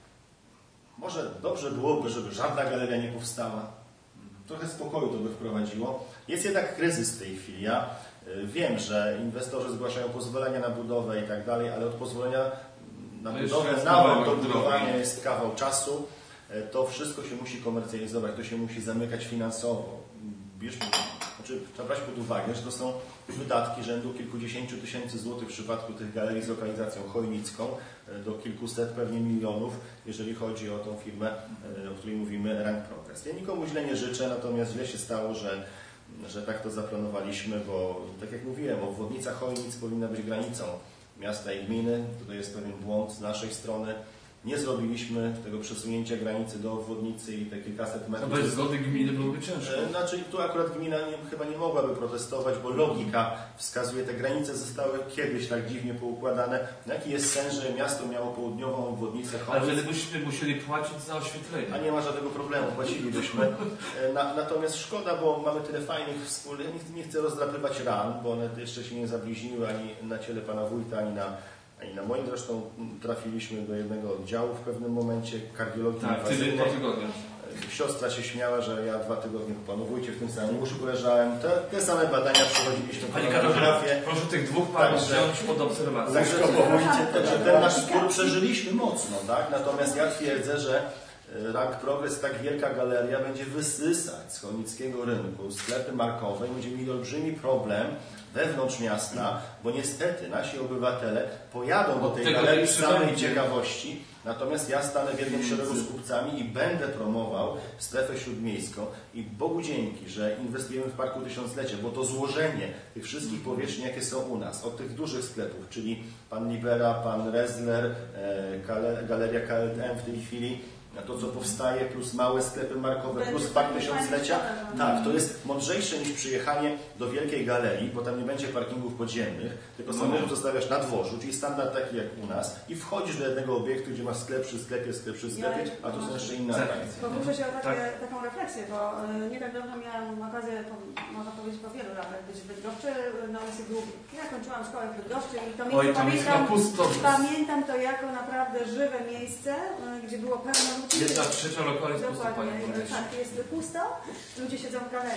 może dobrze byłoby, żeby żadna galeria nie powstała. Trochę spokoju to by wprowadziło. Jest jednak kryzys w tej chwili. Ja wiem, że inwestorzy zgłaszają pozwolenia na budowę i tak dalej, ale od pozwolenia na No budowę, jeszcze nawet do kawał budowania drogi. jest kawał czasu. To wszystko się musi komercjalizować, to się musi zamykać finansowo. Bierz, znaczy, trzeba brać pod uwagę, że to są wydatki rzędu kilkudziesięciu tysięcy złotych w przypadku tych galerii z lokalizacją chojnicką, do kilkuset pewnie milionów, jeżeli chodzi o tą firmę, o której mówimy, Rank Progress. Ja nikomu źle nie życzę, natomiast źle się stało, że że tak to zaplanowaliśmy, bo tak jak mówiłem, obwodnica Chojnic powinna być granicą miasta i gminy. Tutaj jest pewien błąd z naszej strony. Nie zrobiliśmy tego przesunięcia granicy do obwodnicy i te kilkaset metrów. No bez zgody gminy byłoby ciężko. Znaczy tu akurat gmina nie, chyba nie mogłaby protestować, bo logika wskazuje, te granice zostały kiedyś tak dziwnie poukładane. Jaki jest sens, że miasto miało południową obwodnicę Chojnic? Ale wtedy byśmy musieli płacić za oświetlenie. A nie ma żadnego problemu, płacilibyśmy. Na, natomiast szkoda, bo mamy tyle fajnych wspólnych, nie, nie chcę rozdrapywać ran, bo one jeszcze się nie zabliźniły ani na ciele pana wójta, ani na, ani na moim. Zresztą trafiliśmy do jednego oddziału w pewnym momencie, kardiologii Tak, tydzień po tygodniu. Siostra się śmiała, że ja dwa tygodnie po panu wójcie w tym samym łóżku leżałem. Te, te same badania przechodziliśmy. Pani kartografię. Proszę tych dwóch panów wziąć pod obserwację. Także ten, ten nasz spór przeżyliśmy mocno, tak? Natomiast ja twierdzę, że Rank Progress, tak wielka galeria, będzie wysysać z chojnickiego rynku sklepy markowe i będziemy mieli olbrzymi problem wewnątrz miasta, bo niestety nasi obywatele pojadą do tej Tego galerii z samej będzie. ciekawości, natomiast ja stanę w jednym szeregu z kupcami i będę promował strefę śródmiejską i Bogu dzięki, że inwestujemy w Parku Tysiąclecia, bo to złożenie tych wszystkich powierzchni, jakie są u nas, od tych dużych sklepów, czyli pan Libera, pan Rezler, Galeria K L M w tej chwili, to co powstaje, plus małe sklepy markowe, plus Park Tysiąclecia, tak, to jest mądrzejsze niż przyjechanie do wielkiej galerii, bo tam nie będzie parkingów podziemnych, tylko samochód zostawiasz na dworzu, czyli standard taki jak u nas i wchodzisz do jednego obiektu, gdzie masz sklep przy sklepie, sklep przy sklepie, a tu są jeszcze inne atrakcje. Poproszę się o takie, Tak. taką refleksję, bo y, nie tak dawno miałam okazję, po, można powiedzieć po wielu latach, być w Bydgoszczy na ulicy Długiej. Ja kończyłam szkołę w Bydgoszczy i to Oj, miejsce tam jest pamiętam, chyba pusto. pamiętam to jako naprawdę żywe miejsce, y, gdzie było pełno ludzi. Jedna trzecia lokal jest pusta, Dokładnie, panie burmistrzu. tak, jest pusto, ludzie siedzą w galerii.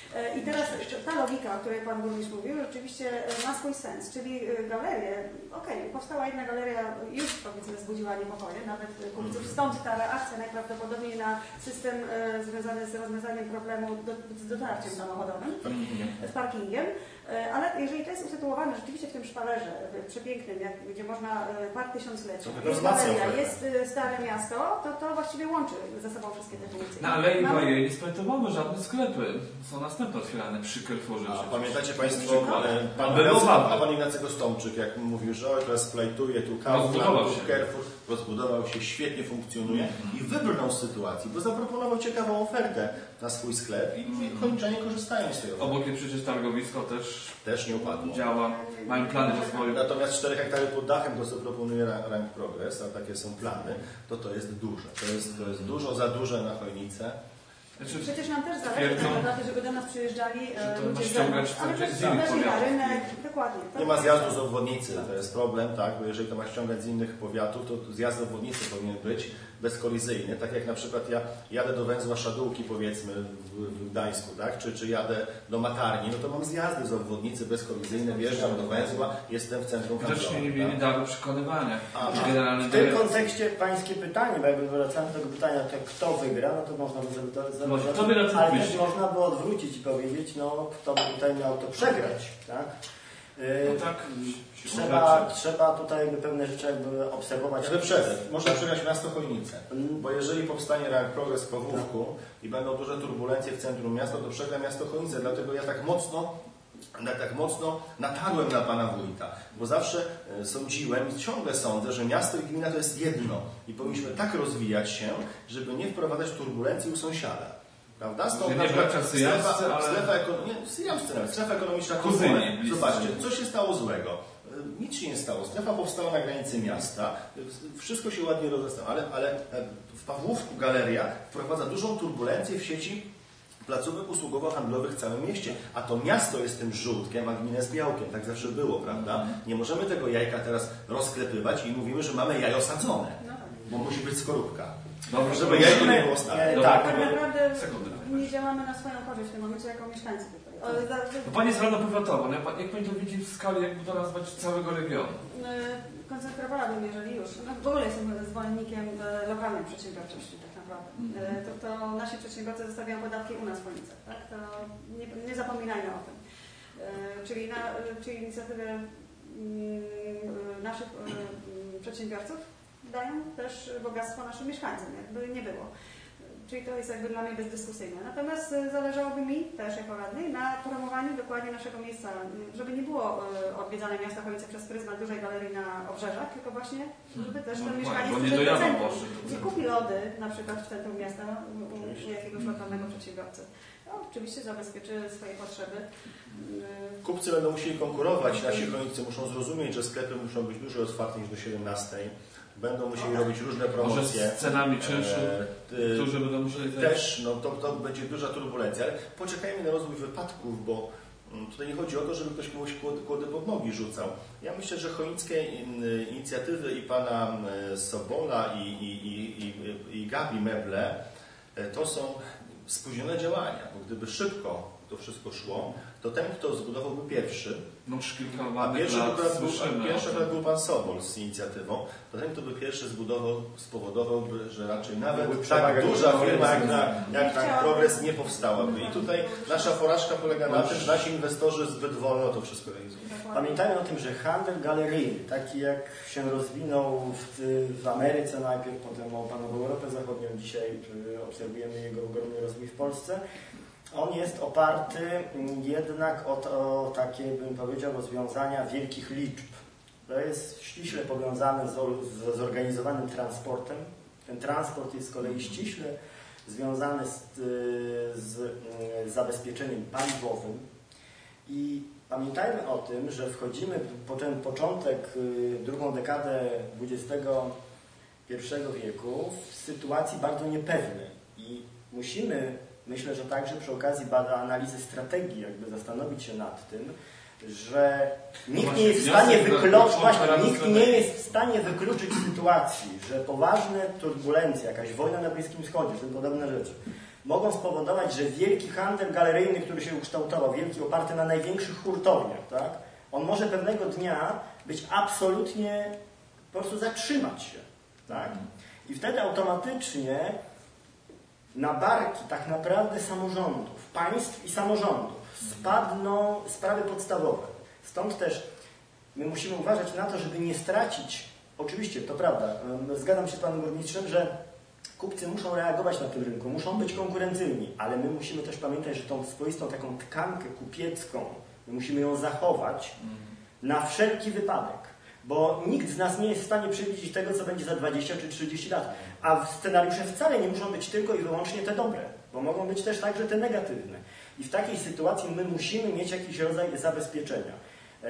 I teraz ta logika, o której Pan Burmistrz mówił, rzeczywiście ma swój sens, czyli galerie, okej, okay, powstała jedna galeria, już powiedzmy zbudziła niepokoje, nawet kupców, stąd ta reakcja najprawdopodobniej na system e, związany z rozwiązaniem problemu do, z dotarciem samochodowym, z parkingiem, e, ale jeżeli to jest usytuowane rzeczywiście w tym szpalerze przepięknym, jak, gdzie można e, park tysiąclecia, jest galeria, jest e, Stare Miasto, to to właściwie łączy ze sobą wszystkie te funkcje. Na Alei Bajeli to mamy żadne sklepy, są następne otwierane przy Carrefourze. A pamiętacie Państwo, pan, pan, pan Ignacy Kostomczyk, jak mówił, że oj, teraz splajtuje tu Kaufland, tu Carrefour, rozbudował się, świetnie funkcjonuje mm-hmm. i wybrnął z sytuacji, bo zaproponował ciekawą ofertę na swój sklep i chojniczanie korzystają z tej oferty. Obok jest przecież targowisko też, też nie upadło. Działa, mają plany rozwoju. Natomiast cztery hektary pod dachem, to co proponuje Rank Progress, a takie są plany, to to jest duże. To jest, to jest dużo za duże na chojnicę. Znaczy, przecież nam też zależy na tym, żeby do nas przyjeżdżali e, ludzie z zewnątrz, ale też z na rynek, dokładnie. Nie ma zjazdu z obwodnicy, to jest problem, tak, bo jeżeli to ma ściągać z innych powiatów, to zjazd z obwodnicy powinien być bezkolizyjny, tak jak na przykład ja jadę do węzła Szadółki, powiedzmy, w, w Gdańsku, tak, czy, czy jadę do Matarni, no to mam zjazdy z obwodnicy bezkolizyjne, wjeżdżam do węzła, jestem w centrum handlowym. Widocznie nie mieli daru przekonywania. A, w tym kontekście pańskie pytanie, bo jakby wracając do tego pytania, to kto wygra, no to można by zadać, ale też można by odwrócić i powiedzieć, no kto by tutaj miał to przegrać, tak? No tak. Trzeba, trzeba tutaj jakby pewne rzeczy jakby obserwować. Ja wyprzedzę. Można przegrać miasto Chojnice, bo jeżeli powstanie Rank Progress w Pawłówku i będą duże turbulencje w centrum miasta, to przegra miasto Chojnice. Dlatego ja tak mocno, tak mocno natarłem na pana wójta, bo zawsze sądziłem i ciągle sądzę, że miasto i gmina to jest jedno i powinniśmy tak rozwijać się, żeby nie wprowadzać turbulencji u sąsiada. Prawda? Stąd na przykład strefa, ale... strefa, ekonomiczna, strefa ekonomiczna Kuzyni, zobaczcie, co się stało złego. Nic się nie stało. Strefa powstała na granicy miasta. Wszystko się ładnie rozestało, ale, ale w Pawłówku galeria wprowadza dużą turbulencję w sieci placówek usługowo-handlowych w całym mieście. A to miasto jest tym żółtkiem, a gmina jest białkiem. Tak zawsze było, prawda? Nie możemy tego jajka teraz rozklepywać i mówimy, że mamy jajo sadzone. Bo musi być skorupka. Dobrze, żeby jajko nie było stare. Tak, tak naprawdę nie działamy na swoją korzyść w tym momencie jako mieszkańcy tutaj. No Pani jest Rada Powiatową, jak Pani to widzi w skali jakby to nazwać całego regionu? Koncentrowałabym, jeżeli już. No, w ogóle jestem zwolennikiem lokalnej przedsiębiorczości tak naprawdę. Mm-hmm. To, to nasi przedsiębiorcy zostawiają podatki u nas w Chojnicach, tak? To nie, nie zapominajmy o tym. Czyli, na, czyli inicjatywę naszych przedsiębiorców dają też bogactwo naszym mieszkańcom, jakby nie było. Czyli to jest jakby dla mnie bezdyskusyjne. Natomiast zależałoby mi też jako radnej na promowaniu dokładnie naszego miejsca, żeby nie było odwiedzane miasta Chojnice przez pryzmat dużej galerii na obrzeżach, tylko właśnie, żeby też ten mieszkaniec przyszedł do centrum, gdzie kupi lody na przykład w centrum miasta u jakiegoś lokalnego przedsiębiorcy. No, oczywiście zabezpieczy swoje potrzeby. Kupcy będą musieli konkurować, nasi Chojnicy muszą zrozumieć, że sklepy muszą być dużo otwarte niż do siedemnastej. Będą musieli okay. robić różne promocje. Może z cenami czynszu, e, którzy będą musieli... Też, no to, to będzie duża turbulencja, ale poczekajmy na rozwój wypadków, bo tutaj nie chodzi o to, żeby ktoś komuś kłody, kłody pod nogi rzucał. Ja myślę, że chojnickie inicjatywy i pana Sobola i, i, i, i, i Gabi Meble to są spóźnione działania, bo gdyby szybko to wszystko szło, to ten, kto zbudowałby pierwszy, no, a pierwszy akurat był, pierwszy akurat był pan Sobol z inicjatywą, to ten, kto by pierwszy zbudował, spowodowałby, że raczej nawet tak duża firma jak na, jak na Progress nie powstałaby. I tutaj nasza porażka polega na tym, że nasi inwestorzy zbyt wolno to wszystko realizują. Pamiętajmy o tym, że handel galeryjny, taki jak się rozwinął w, w Ameryce najpierw, potem opanował Europę Zachodnią, dzisiaj obserwujemy jego ogromny rozwój w Polsce. On jest oparty jednak o, o takie, bym powiedział, rozwiązania wielkich liczb. To jest ściśle powiązane z, z zorganizowanym transportem. Ten transport jest z kolei ściśle związany z, z, z zabezpieczeniem paliwowym. I pamiętajmy o tym, że wchodzimy po ten początek, drugą dekadę dwudziestego pierwszego wieku w sytuacji bardzo niepewnej. I musimy, myślę, że także przy okazji bada analizy strategii, jakby zastanowić się nad tym, że nikt nie jest w stanie wykluczyć, właśnie, nikt nie jest w stanie wykluczyć sytuacji, że poważne turbulencje, jakaś wojna na Bliskim Wschodzie, czy podobne rzeczy, mogą spowodować, że wielki handel galeryjny, który się ukształtował, wielki oparty na największych hurtowniach, tak? On może pewnego dnia być absolutnie, po prostu zatrzymać się. Tak? I wtedy automatycznie na barki tak naprawdę samorządów, państw i samorządów spadną sprawy podstawowe. Stąd też my musimy uważać na to, żeby nie stracić, oczywiście to prawda, zgadzam się z panem burmistrzem, że kupcy muszą reagować na tym rynku, muszą być konkurencyjni, ale my musimy też pamiętać, że tą swoistą taką tkankę kupiecką, my musimy ją zachować na wszelki wypadek, bo nikt z nas nie jest w stanie przewidzieć tego, co będzie za dwadzieścia czy trzydzieści lat, a scenariusze wcale nie muszą być tylko i wyłącznie te dobre, bo mogą być też także te negatywne. I w takiej sytuacji my musimy mieć jakiś rodzaj zabezpieczenia.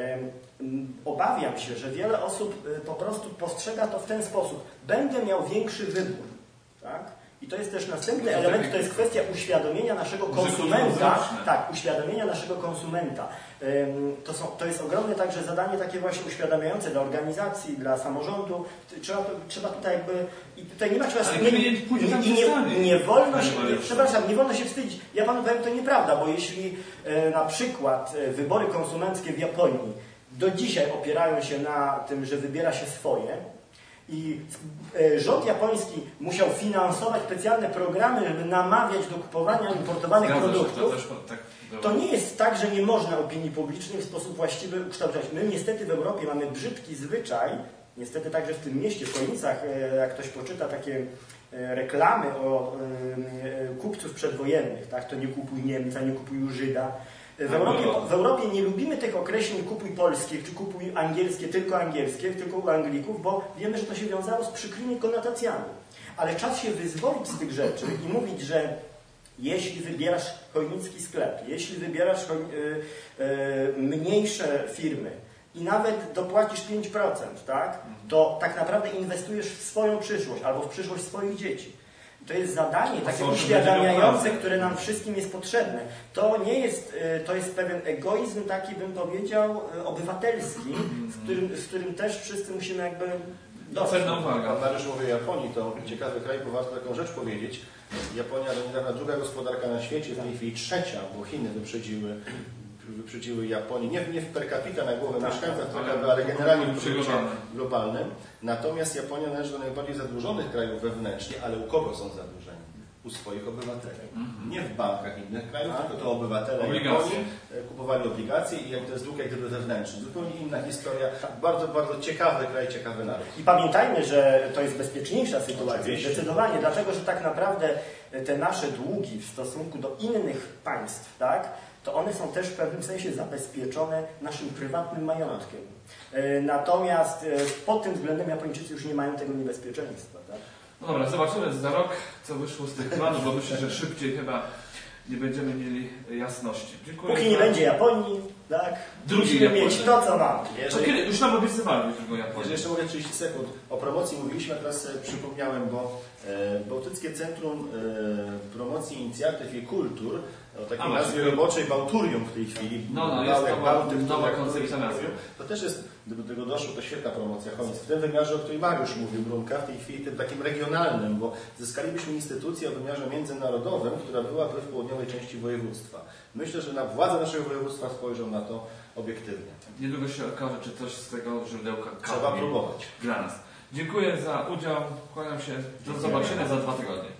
Obawiam się, że wiele osób po prostu postrzega to w ten sposób. Będę miał większy wybór. Tak? I to jest też następny element, to jest kwestia uświadomienia naszego konsumenta. Tak, uświadomienia naszego konsumenta. To, są, to jest ogromne także zadanie takie właśnie uświadamiające dla organizacji, dla samorządu. Trzeba, trzeba tutaj jakby... I tutaj nie ma trzeba... Ale nie, nie, nie, nie, nie wolno się... Nie, przepraszam, nie wolno się wstydzić. Ja panu powiem, to nieprawda, bo jeśli e, na przykład e, wybory konsumenckie w Japonii do dzisiaj opierają się na tym, że wybiera się swoje, i rząd japoński musiał finansować specjalne programy, żeby namawiać do kupowania importowanych Zgadza produktów. Się, to, też, tak to nie jest tak, że nie można opinii publicznej w sposób właściwy ukształtować. My niestety w Europie mamy brzydki zwyczaj, niestety także w tym mieście, w Chojnicach, jak ktoś poczyta takie reklamy o kupców przedwojennych, tak, to nie kupuj Niemca, nie kupuj Żyda. W Europie, w Europie nie lubimy tych określeń kupuj polskie, czy kupuj angielskie, tylko angielskie, tylko u Anglików, bo wiemy, że to się wiązało z przykrymi konotacjami. Ale czas się wyzwolić z tych rzeczy i mówić, że jeśli wybierasz chojnicki sklep, jeśli wybierasz mniejsze firmy i nawet dopłacisz pięć procent, tak, to tak naprawdę inwestujesz w swoją przyszłość albo w przyszłość swoich dzieci. To jest zadanie takie uświadamiające, które nam wszystkim jest potrzebne. To nie jest, to jest pewien egoizm taki, bym powiedział, obywatelski, z którym, z którym też wszyscy musimy jakby dostać. Pan Mariusz mówi o Japonii, to ciekawy kraj, bo warto taką rzecz powiedzieć. Japonia to niedawna druga gospodarka na świecie, w tej chwili trzecia, bo Chiny wyprzedziły wyprzedziły Japonię, nie, nie w per capita na głowę tak, mieszkańca, ale, ale generalnie w produkcie globalnym. Natomiast Japonia należy do najbardziej zadłużonych krajów wewnętrznie, ale u kogo są zadłużeni? U swoich obywateli. Mm-hmm. Nie w bankach innych krajów, A, tylko to obywatele Japonii kupowali obligacje i jak to jest dług jak gdyby wewnętrzny. Zupełnie inna historia. Bardzo, bardzo ciekawy kraj, ciekawy naród. I pamiętajmy, że to jest bezpieczniejsza sytuacja. Oczywiście. Zdecydowanie, dlatego że tak naprawdę te nasze długi w stosunku do innych państw, tak, to one są też w pewnym sensie zabezpieczone naszym prywatnym majątkiem. Natomiast pod tym względem Japończycy już nie mają tego niebezpieczeństwa. Tak? No dobra, zobaczymy za rok, co wyszło z tych planów, bo myślę, że szybciej chyba nie będziemy mieli jasności. Dziękuję. Póki nie będzie Japonii, tak? Drugi musimy mieć to, co mamy. To kiedy? Już nam obiecywali drugą Japonię. Jeżeli jeszcze mogę trzydzieści sekund. O promocji mówiliśmy, a teraz sobie przypomniałem, bo e, Bałtyckie Centrum e, Promocji Inicjatyw i Kultur, o takiej nazwie roboczej Bauturium w tej chwili. No, no, jest to Bałtyk, nowa koncepcja nazwy. To też jest, gdyby do tego doszło, to świetna promocja Chojnic. W tym wymiarze, o którym Mariusz mówił, Brunka, w tej chwili tym takim regionalnym, bo zyskalibyśmy instytucję o wymiarze międzynarodowym, która byłaby w południowej części województwa. Myślę, że na władze naszego województwa spojrzą na to obiektywnie. Niedługo się okaże, czy coś z tego źródełka trzeba próbować dla nas. Dziękuję za udział. Kłaniam się. Do zobaczenia za dwa tygodnie.